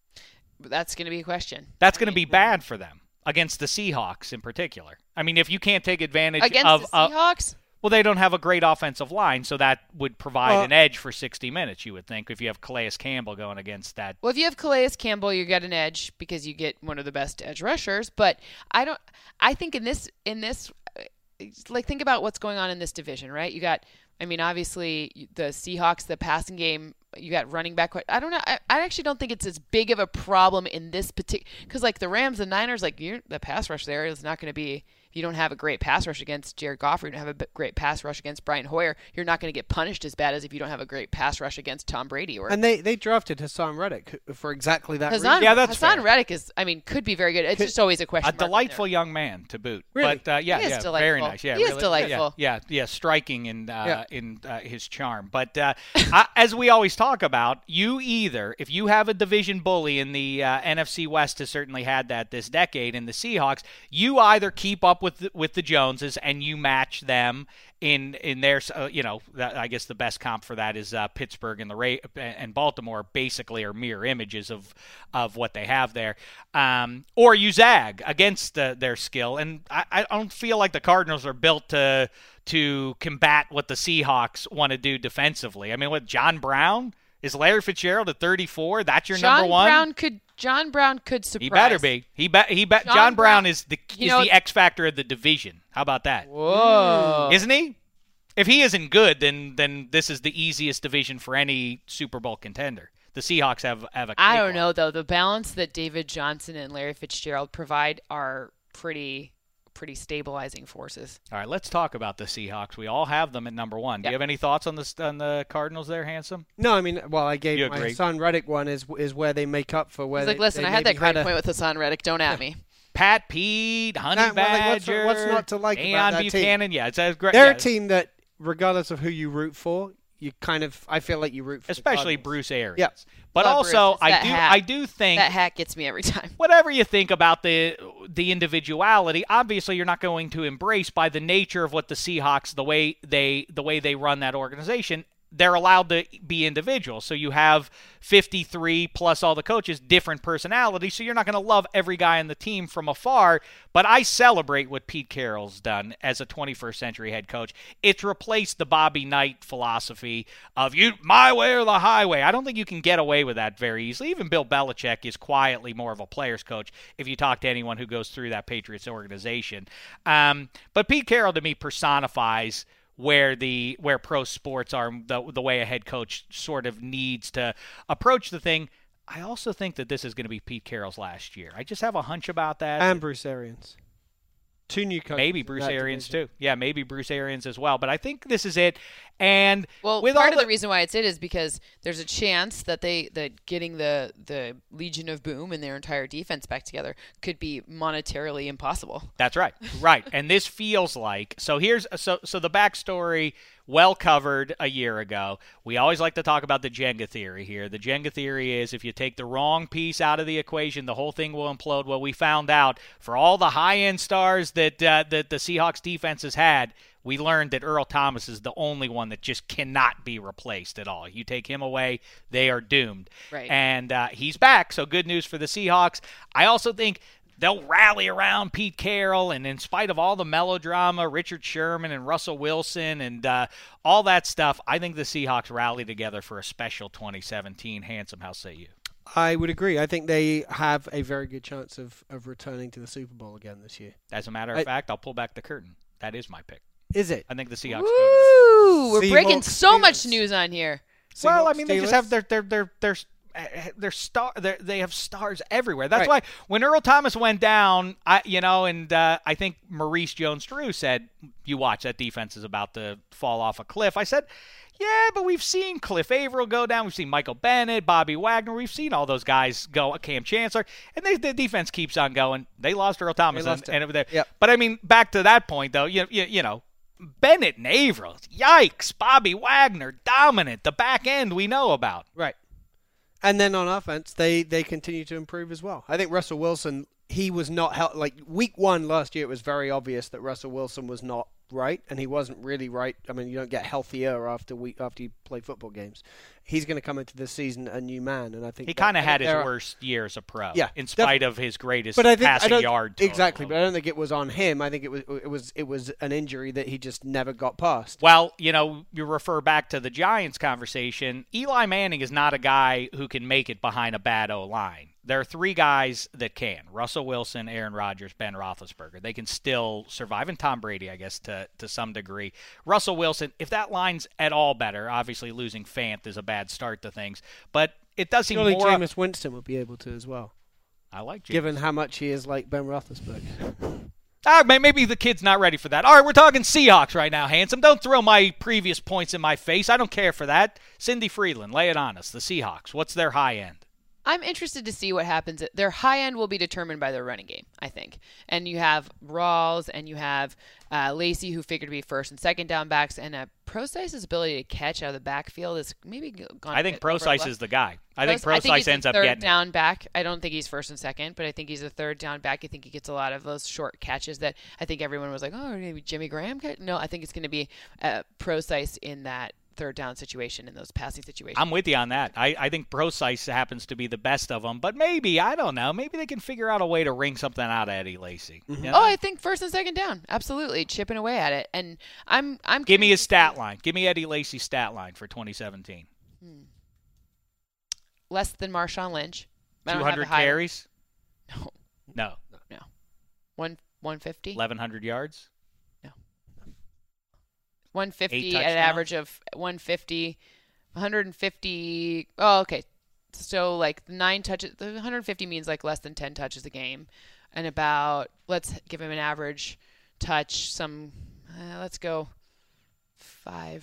That's gonna be a question. That's I going to mean, be bad for them against the Seahawks in particular. I mean, if you can't take advantage against of the uh, Seahawks. well, they don't have a great offensive line, so that would provide Well- an edge for sixty minutes. You would think if you have Calais Campbell going against that. Well, if you have Calais Campbell, you get an edge because you get one of the best edge rushers. But I don't. I think in this in this, uh, like think about what's going on in this division, right? You got. I mean, obviously the Seahawks, the passing game. You got running back. I don't know. I, I actually don't think it's as big of a problem in this particular because like the Rams and Niners, like you're, the pass rush there is not going to be. If you don't have a great pass rush against Jared Goff, or you don't have a b- great pass rush against Brian Hoyer, you're not going to get punished as bad as if you don't have a great pass rush against Tom Brady. Or And they, they drafted Hassan Reddick for exactly that Hassan, reason. Yeah, that's Hassan fair. Reddick is, I mean, could be very good. It's just always a question. A mark in delightful there. young man to boot. Really? But uh, yeah, He is yeah, delightful. very nice. Yeah, He is really, delightful. Yeah, yeah, yeah, striking in uh, Yeah. in uh, his charm. But uh, I, as we always talk about, you either if you have a division bully in the uh, N F C West has certainly had that this decade in the Seahawks, you either keep up with the, with the Joneses and you match them in in their uh, you know that, I guess the best comp for that is uh, Pittsburgh and the Ra- and Baltimore basically are mirror images of of what they have there, um, or you zag against uh, their skill. And I, I don't feel like the Cardinals are built to to combat what the Seahawks want to do defensively. I mean, what John Brown is Larry Fitzgerald at thirty-four? That's your John number one. Brown could John Brown could surprise. He better be. He be, he be, John John, Brown, Brown- is the you is know- the X factor of the division. How about that? Whoa. Isn't he? If he isn't good, then then this is the easiest division for any Super Bowl contender. The Seahawks have have a. I don't cakewalk. know though. The balance that David Johnson and Larry Fitzgerald provide are pretty pretty stabilizing forces. All right, let's talk about the Seahawks. We all have them at number one. Do Yep. you have any thoughts on the on the Cardinals there, Handsome? No, I mean, well, I You gave my agree? Hassan Reddick one is is where they make up for where He's they, like, listen, they I had that maybe great a- point with Hassan Reddick. Don't at me. Pat Pete, Honey Nah, well, like, what's- Badger, what's not to like about Deion that team? Buchanan. Yeah, it's a great. They're yeah, a team that, regardless of who you root for, you kind of I feel like you root for. the especially Cardinals. Bruce Arians. Yeah. But Love also, Bruce. It's I that do hat. I do think That hat gets me every time. whatever you think about the the individuality, obviously you're not going to embrace by the nature of what the Seahawks, the way they the way they run that organization. They're allowed to be individuals. So you have fifty-three plus all the coaches, different personalities. So you're not going to love every guy on the team from afar. But I celebrate what Pete Carroll's done as a twenty-first century head coach. It's replaced the Bobby Knight philosophy of you my way or the highway. I don't think you can get away with that very easily. Even Bill Belichick is quietly more of a player's coach if you talk to anyone who goes through that Patriots organization. Um, but Pete Carroll, to me, personifies where the where pro sports are, the the way a head coach sort of needs to approach the thing. I also think that this is going to be Pete Carroll's last year. I just have a hunch about that. and Bruce Arians. Two new coaches. Maybe in Bruce that Arians division. too. Yeah, maybe Bruce Arians as well. But I think this is it. And Well, with part all of the, the reason why it's it is because there's a chance that they that getting the the Legion of Boom and their entire defense back together could be monetarily impossible. That's right. Right. And this feels like so here's so so the backstory well covered a year ago. We always like to talk about the Jenga theory here. The Jenga theory is if you take the wrong piece out of the equation, the whole thing will implode. Well, we found out for all the high-end stars that uh, that the Seahawks defense has had, we learned that Earl Thomas is the only one that just cannot be replaced at all. You take him away, they are doomed. Right. And uh, he's back, so good news for the Seahawks. I also think they'll rally around Pete Carroll, and in spite of all the melodrama, Richard Sherman and Russell Wilson and uh, all that stuff, I think the Seahawks rally together for a special twenty seventeen. Handsome, how say you? I would agree. I think they have a very good chance of, of returning to the Super Bowl again this year. As a matter of I- fact, I'll pull back the curtain. That is my pick. Is it? I think the Seahawks go to Woo! We're Seahawks breaking so much Steelers. news on here. the Well, I Seahawks, mean, they just Steelers? have their, their, their, their they're star. They're, they have stars everywhere. That's Right. why when Earl Thomas went down, I you know, and uh, I think Maurice Jones-Drew said, "You watch, that defense is about to fall off a cliff." I said, "Yeah, but we've seen Cliff Averill go down. We've seen Michael Bennett, Bobby Wagner. We've seen all those guys go. Cam Chancellor, and they, the defense keeps on going. They lost Earl Thomas, They lost and, and him. it, Yep. But I mean, back to that point though, you you, you know." Bennett and Averill, yikes! Bobby Wagner, dominant. The back end we know about. Right. And then on offense, they, they continue to improve as well. I think Russell Wilson, he was not hel- like week one last year. It was very obvious that Russell Wilson was not right, and he wasn't really right. I mean, you don't get healthier after week after you play football games. He's going to come into this season a new man, and I think He that- kind of I think had his there are- worst year as a pro. Yeah, in spite definitely. of his greatest But I think I passing don't, yard total. exactly. But I don't think it was on him. I think it was it was it was an injury that he just never got past. Well, you know, you refer back to the Giants conversation. Eli Manning is not a guy who can make it behind a bad O-line. There are three guys that can: Russell Wilson, Aaron Rodgers, Ben Roethlisberger. They can still survive, and Tom Brady, I guess, to to some degree. Russell Wilson, if that line's at all better, obviously losing Fant is a bad start to things, but it does seem Surely more. Jameis Winston would be able to as well, I like Jameis. given how much he is like Ben Roethlisberger. Ah, may- maybe the kid's not ready for that. All right, we're talking Seahawks right now, Handsome. Don't throw my previous points in my face. I don't care for that. Cindy Freeland, lay it on us. The Seahawks, what's their high end? I'm interested to see what happens. Their high end will be determined by their running game, I think. And you have Rawls and you have uh, Lacey, who figured to be first and second down backs, and uh, Procyse's ability to catch out of the backfield is maybe gone. I think Procyse is the guy. I think Procyse Procyse ends a up third getting down back. I don't think he's first and second, but I think he's a third down back. I think he gets a lot of those short catches that I think everyone was like, oh, maybe Jimmy Graham. No, I think it's going to be uh, Procyse in that third down situation, in those passing situations. I'm with you on that. I, I think Procyse happens to be the best of them, but maybe, I don't know, maybe they can figure out a way to wring something out of Eddie Lacy. Mm-hmm. You know? Oh, I think first and second down, absolutely chipping away at it. And I'm, I'm. Give me his curious to stat see- line. Give me Eddie Lacy's stat line for twenty seventeen. Less than Marshawn Lynch. I don't two have hundred the higher- carries? No, No. no. One one fifty. eleven hundred yards? One fifty Eight at an touchdowns? average of one fifty, one hundred fifty. Oh, okay. So like nine touches. The one hundred fifty means like less than ten touches a game, and about, let's give him an average touch. Some uh, let's go five,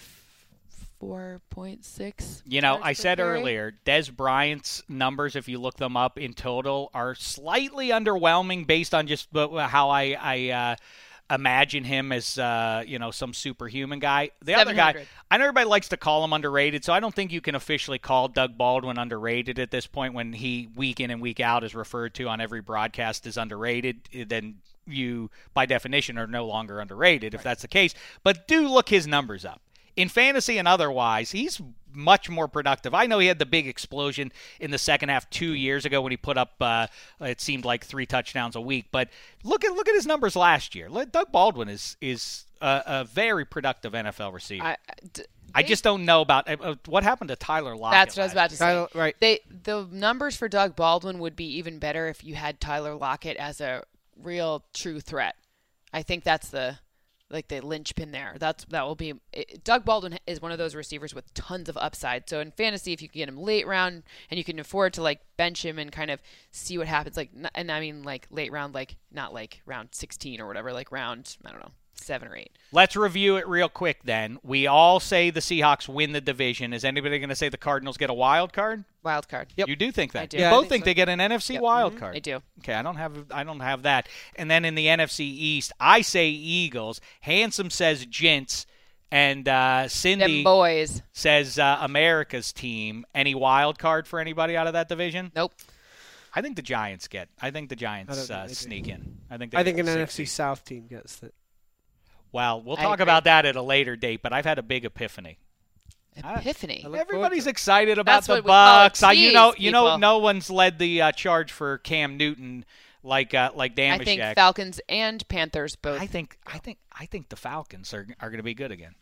four point six. You know, I said earlier, Des Bryant's numbers, if you look them up in total, are slightly underwhelming based on just uh, how I, I uh, imagine him as, uh, you know, some superhuman guy. The other guy, seven hundred. I know everybody likes to call him underrated, so I don't think you can officially call Doug Baldwin underrated at this point when he, week in and week out, is referred to on every broadcast as underrated. Then you, by definition, are no longer underrated if that's the case. But do look his numbers up. In fantasy and otherwise, he's much more productive. I know he had the big explosion in the second half two years ago when he put up, uh, it seemed like three touchdowns a week. But look at look at his numbers last year. Doug Baldwin is is a, a very productive N F L receiver. I, d- I they- just don't know about uh, what happened to Tyler Lockett. That's what I was last about to say. Tyler- right. They the numbers for Doug Baldwin would be even better if you had Tyler Lockett as a real true threat. I think that's the like the linchpin there. That's that will be it, Doug Baldwin is one of those receivers with tons of upside. So in fantasy, if you can get him late round and you can afford to like bench him and kind of see what happens, like n- and I mean like late round, like not like round sixteen or whatever, like round I don't know seven or eight. Let's review it real quick then. We all say the Seahawks win the division. Is anybody going to say the Cardinals get a wild card? Wild card. Yep. You do think that? I do. You Yeah, I both think think so. they get an N F C Yep. wild Mhm. card. I do. Okay, I don't have I don't have that. And then in the N F C East, I say Eagles. Handsome says Gents, and uh, Cindy Them boys. says uh, America's team. Any wild card for anybody out of that division? Nope. I think the Giants get. I think the I Giants don't think uh, they do. sneak in. I think. They I get think an the N sixth F C seed. South team gets that. Well, we'll I talk agree. about that at a later date. But I've had a big ephany. I- Epiphany. I look Everybody's forward to it. excited about That's the what we call it. Bucks. I, you know, Tease, you know, people. no one's led the uh, charge for Cam Newton like uh, like I think Damashek. Falcons and Panthers both. I think I think I think the Falcons are are going to be good again.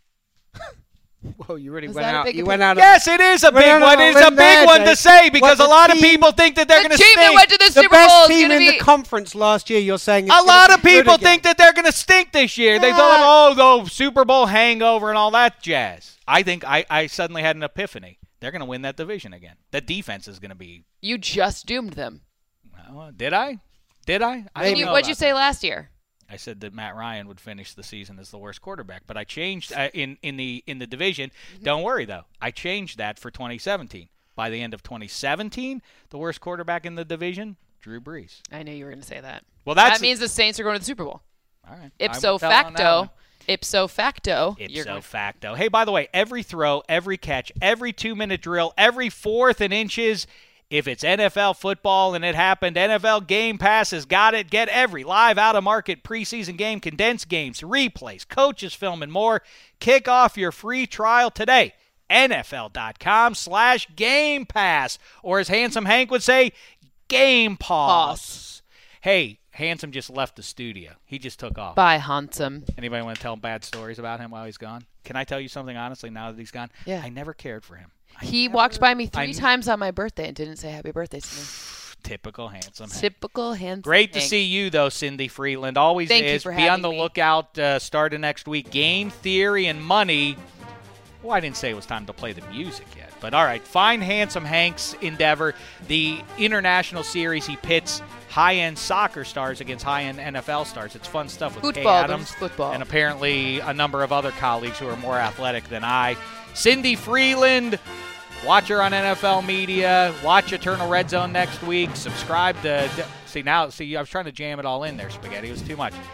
Whoa, you really Was went that a out. big You opinion? went out. Yes, it is a Well, big no, no, one. no, It's a listen big there, one to Dave. say because What a the lot of team- people think that they're the going to team that stink. went to the, the Super best Bowl is team going in to the be. conference last year. You're saying it's A gonna lot be of good people again. think that they're going to stink this year. They Yeah. thought, oh, the Super Bowl hangover and all that jazz. I think I, I suddenly had an epiphany They're going to win that division again. The defense is going to be. You just doomed them. Well, did I? Did I? I What'd you, what'd you say that. last year? I said that Matt Ryan would finish the season as the worst quarterback, but I changed uh, in in the in the division. Mm-hmm. Don't worry though, I changed that for twenty seventeen. By the end of twenty seventeen, the worst quarterback in the division, Drew Brees. I knew you were going to say that. Well, that's that means the Saints are going to the Super Bowl. All right. Ipso facto. Ipso facto. Ipso facto. Hey, by the way, every throw, every catch, every two-minute drill, every fourth and inches, if it's N F L football and it happened, N F L Game Pass has got it. Get every live, out-of-market preseason game, condensed games, replays, coaches film, and more. Kick off your free trial today. N F L dot com slash Game Pass. Or as Handsome Hank would say, Game Pass. Hey, Handsome just left the studio. He just took off. Bye, Handsome. Anybody want to tell bad stories about him while he's gone? Can I tell you something honestly now that he's gone? Yeah. I never cared for him. I he never, walked by me three I, times on my birthday and didn't say happy birthday to me. Typical Handsome Hank. Typical Handsome Great to Hank. see you, though, Cindy Freeland. Always Thank is. You for Be on having the me. lookout uh, starting next week. Game Theory and Money. Well, I didn't say it was time to play the music yet. But all right, find Handsome Hank's endeavor. The international series, he pits high-end soccer stars against high-end N F L stars. It's fun stuff with Kay Football, Adams football. and apparently a number of other colleagues who are more athletic than I. Cindy Freeland, watch her on N F L Media. Watch Eternal Red Zone next week. Subscribe to – see, now, see, I was trying to jam it all in there, Spaghetti. It was too much.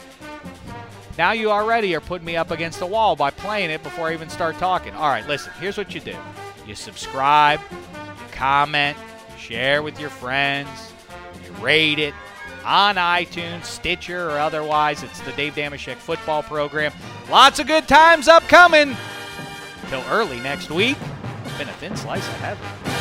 Now you already are putting me up against the wall by playing it before I even start talking. All right, listen, here's what you do. You subscribe, you comment, share with your friends, you rate it on iTunes, Stitcher, or otherwise. It's the Dave Dameshek football program. Lots of good times upcoming. Till early next week. It's been a thin slice of heaven.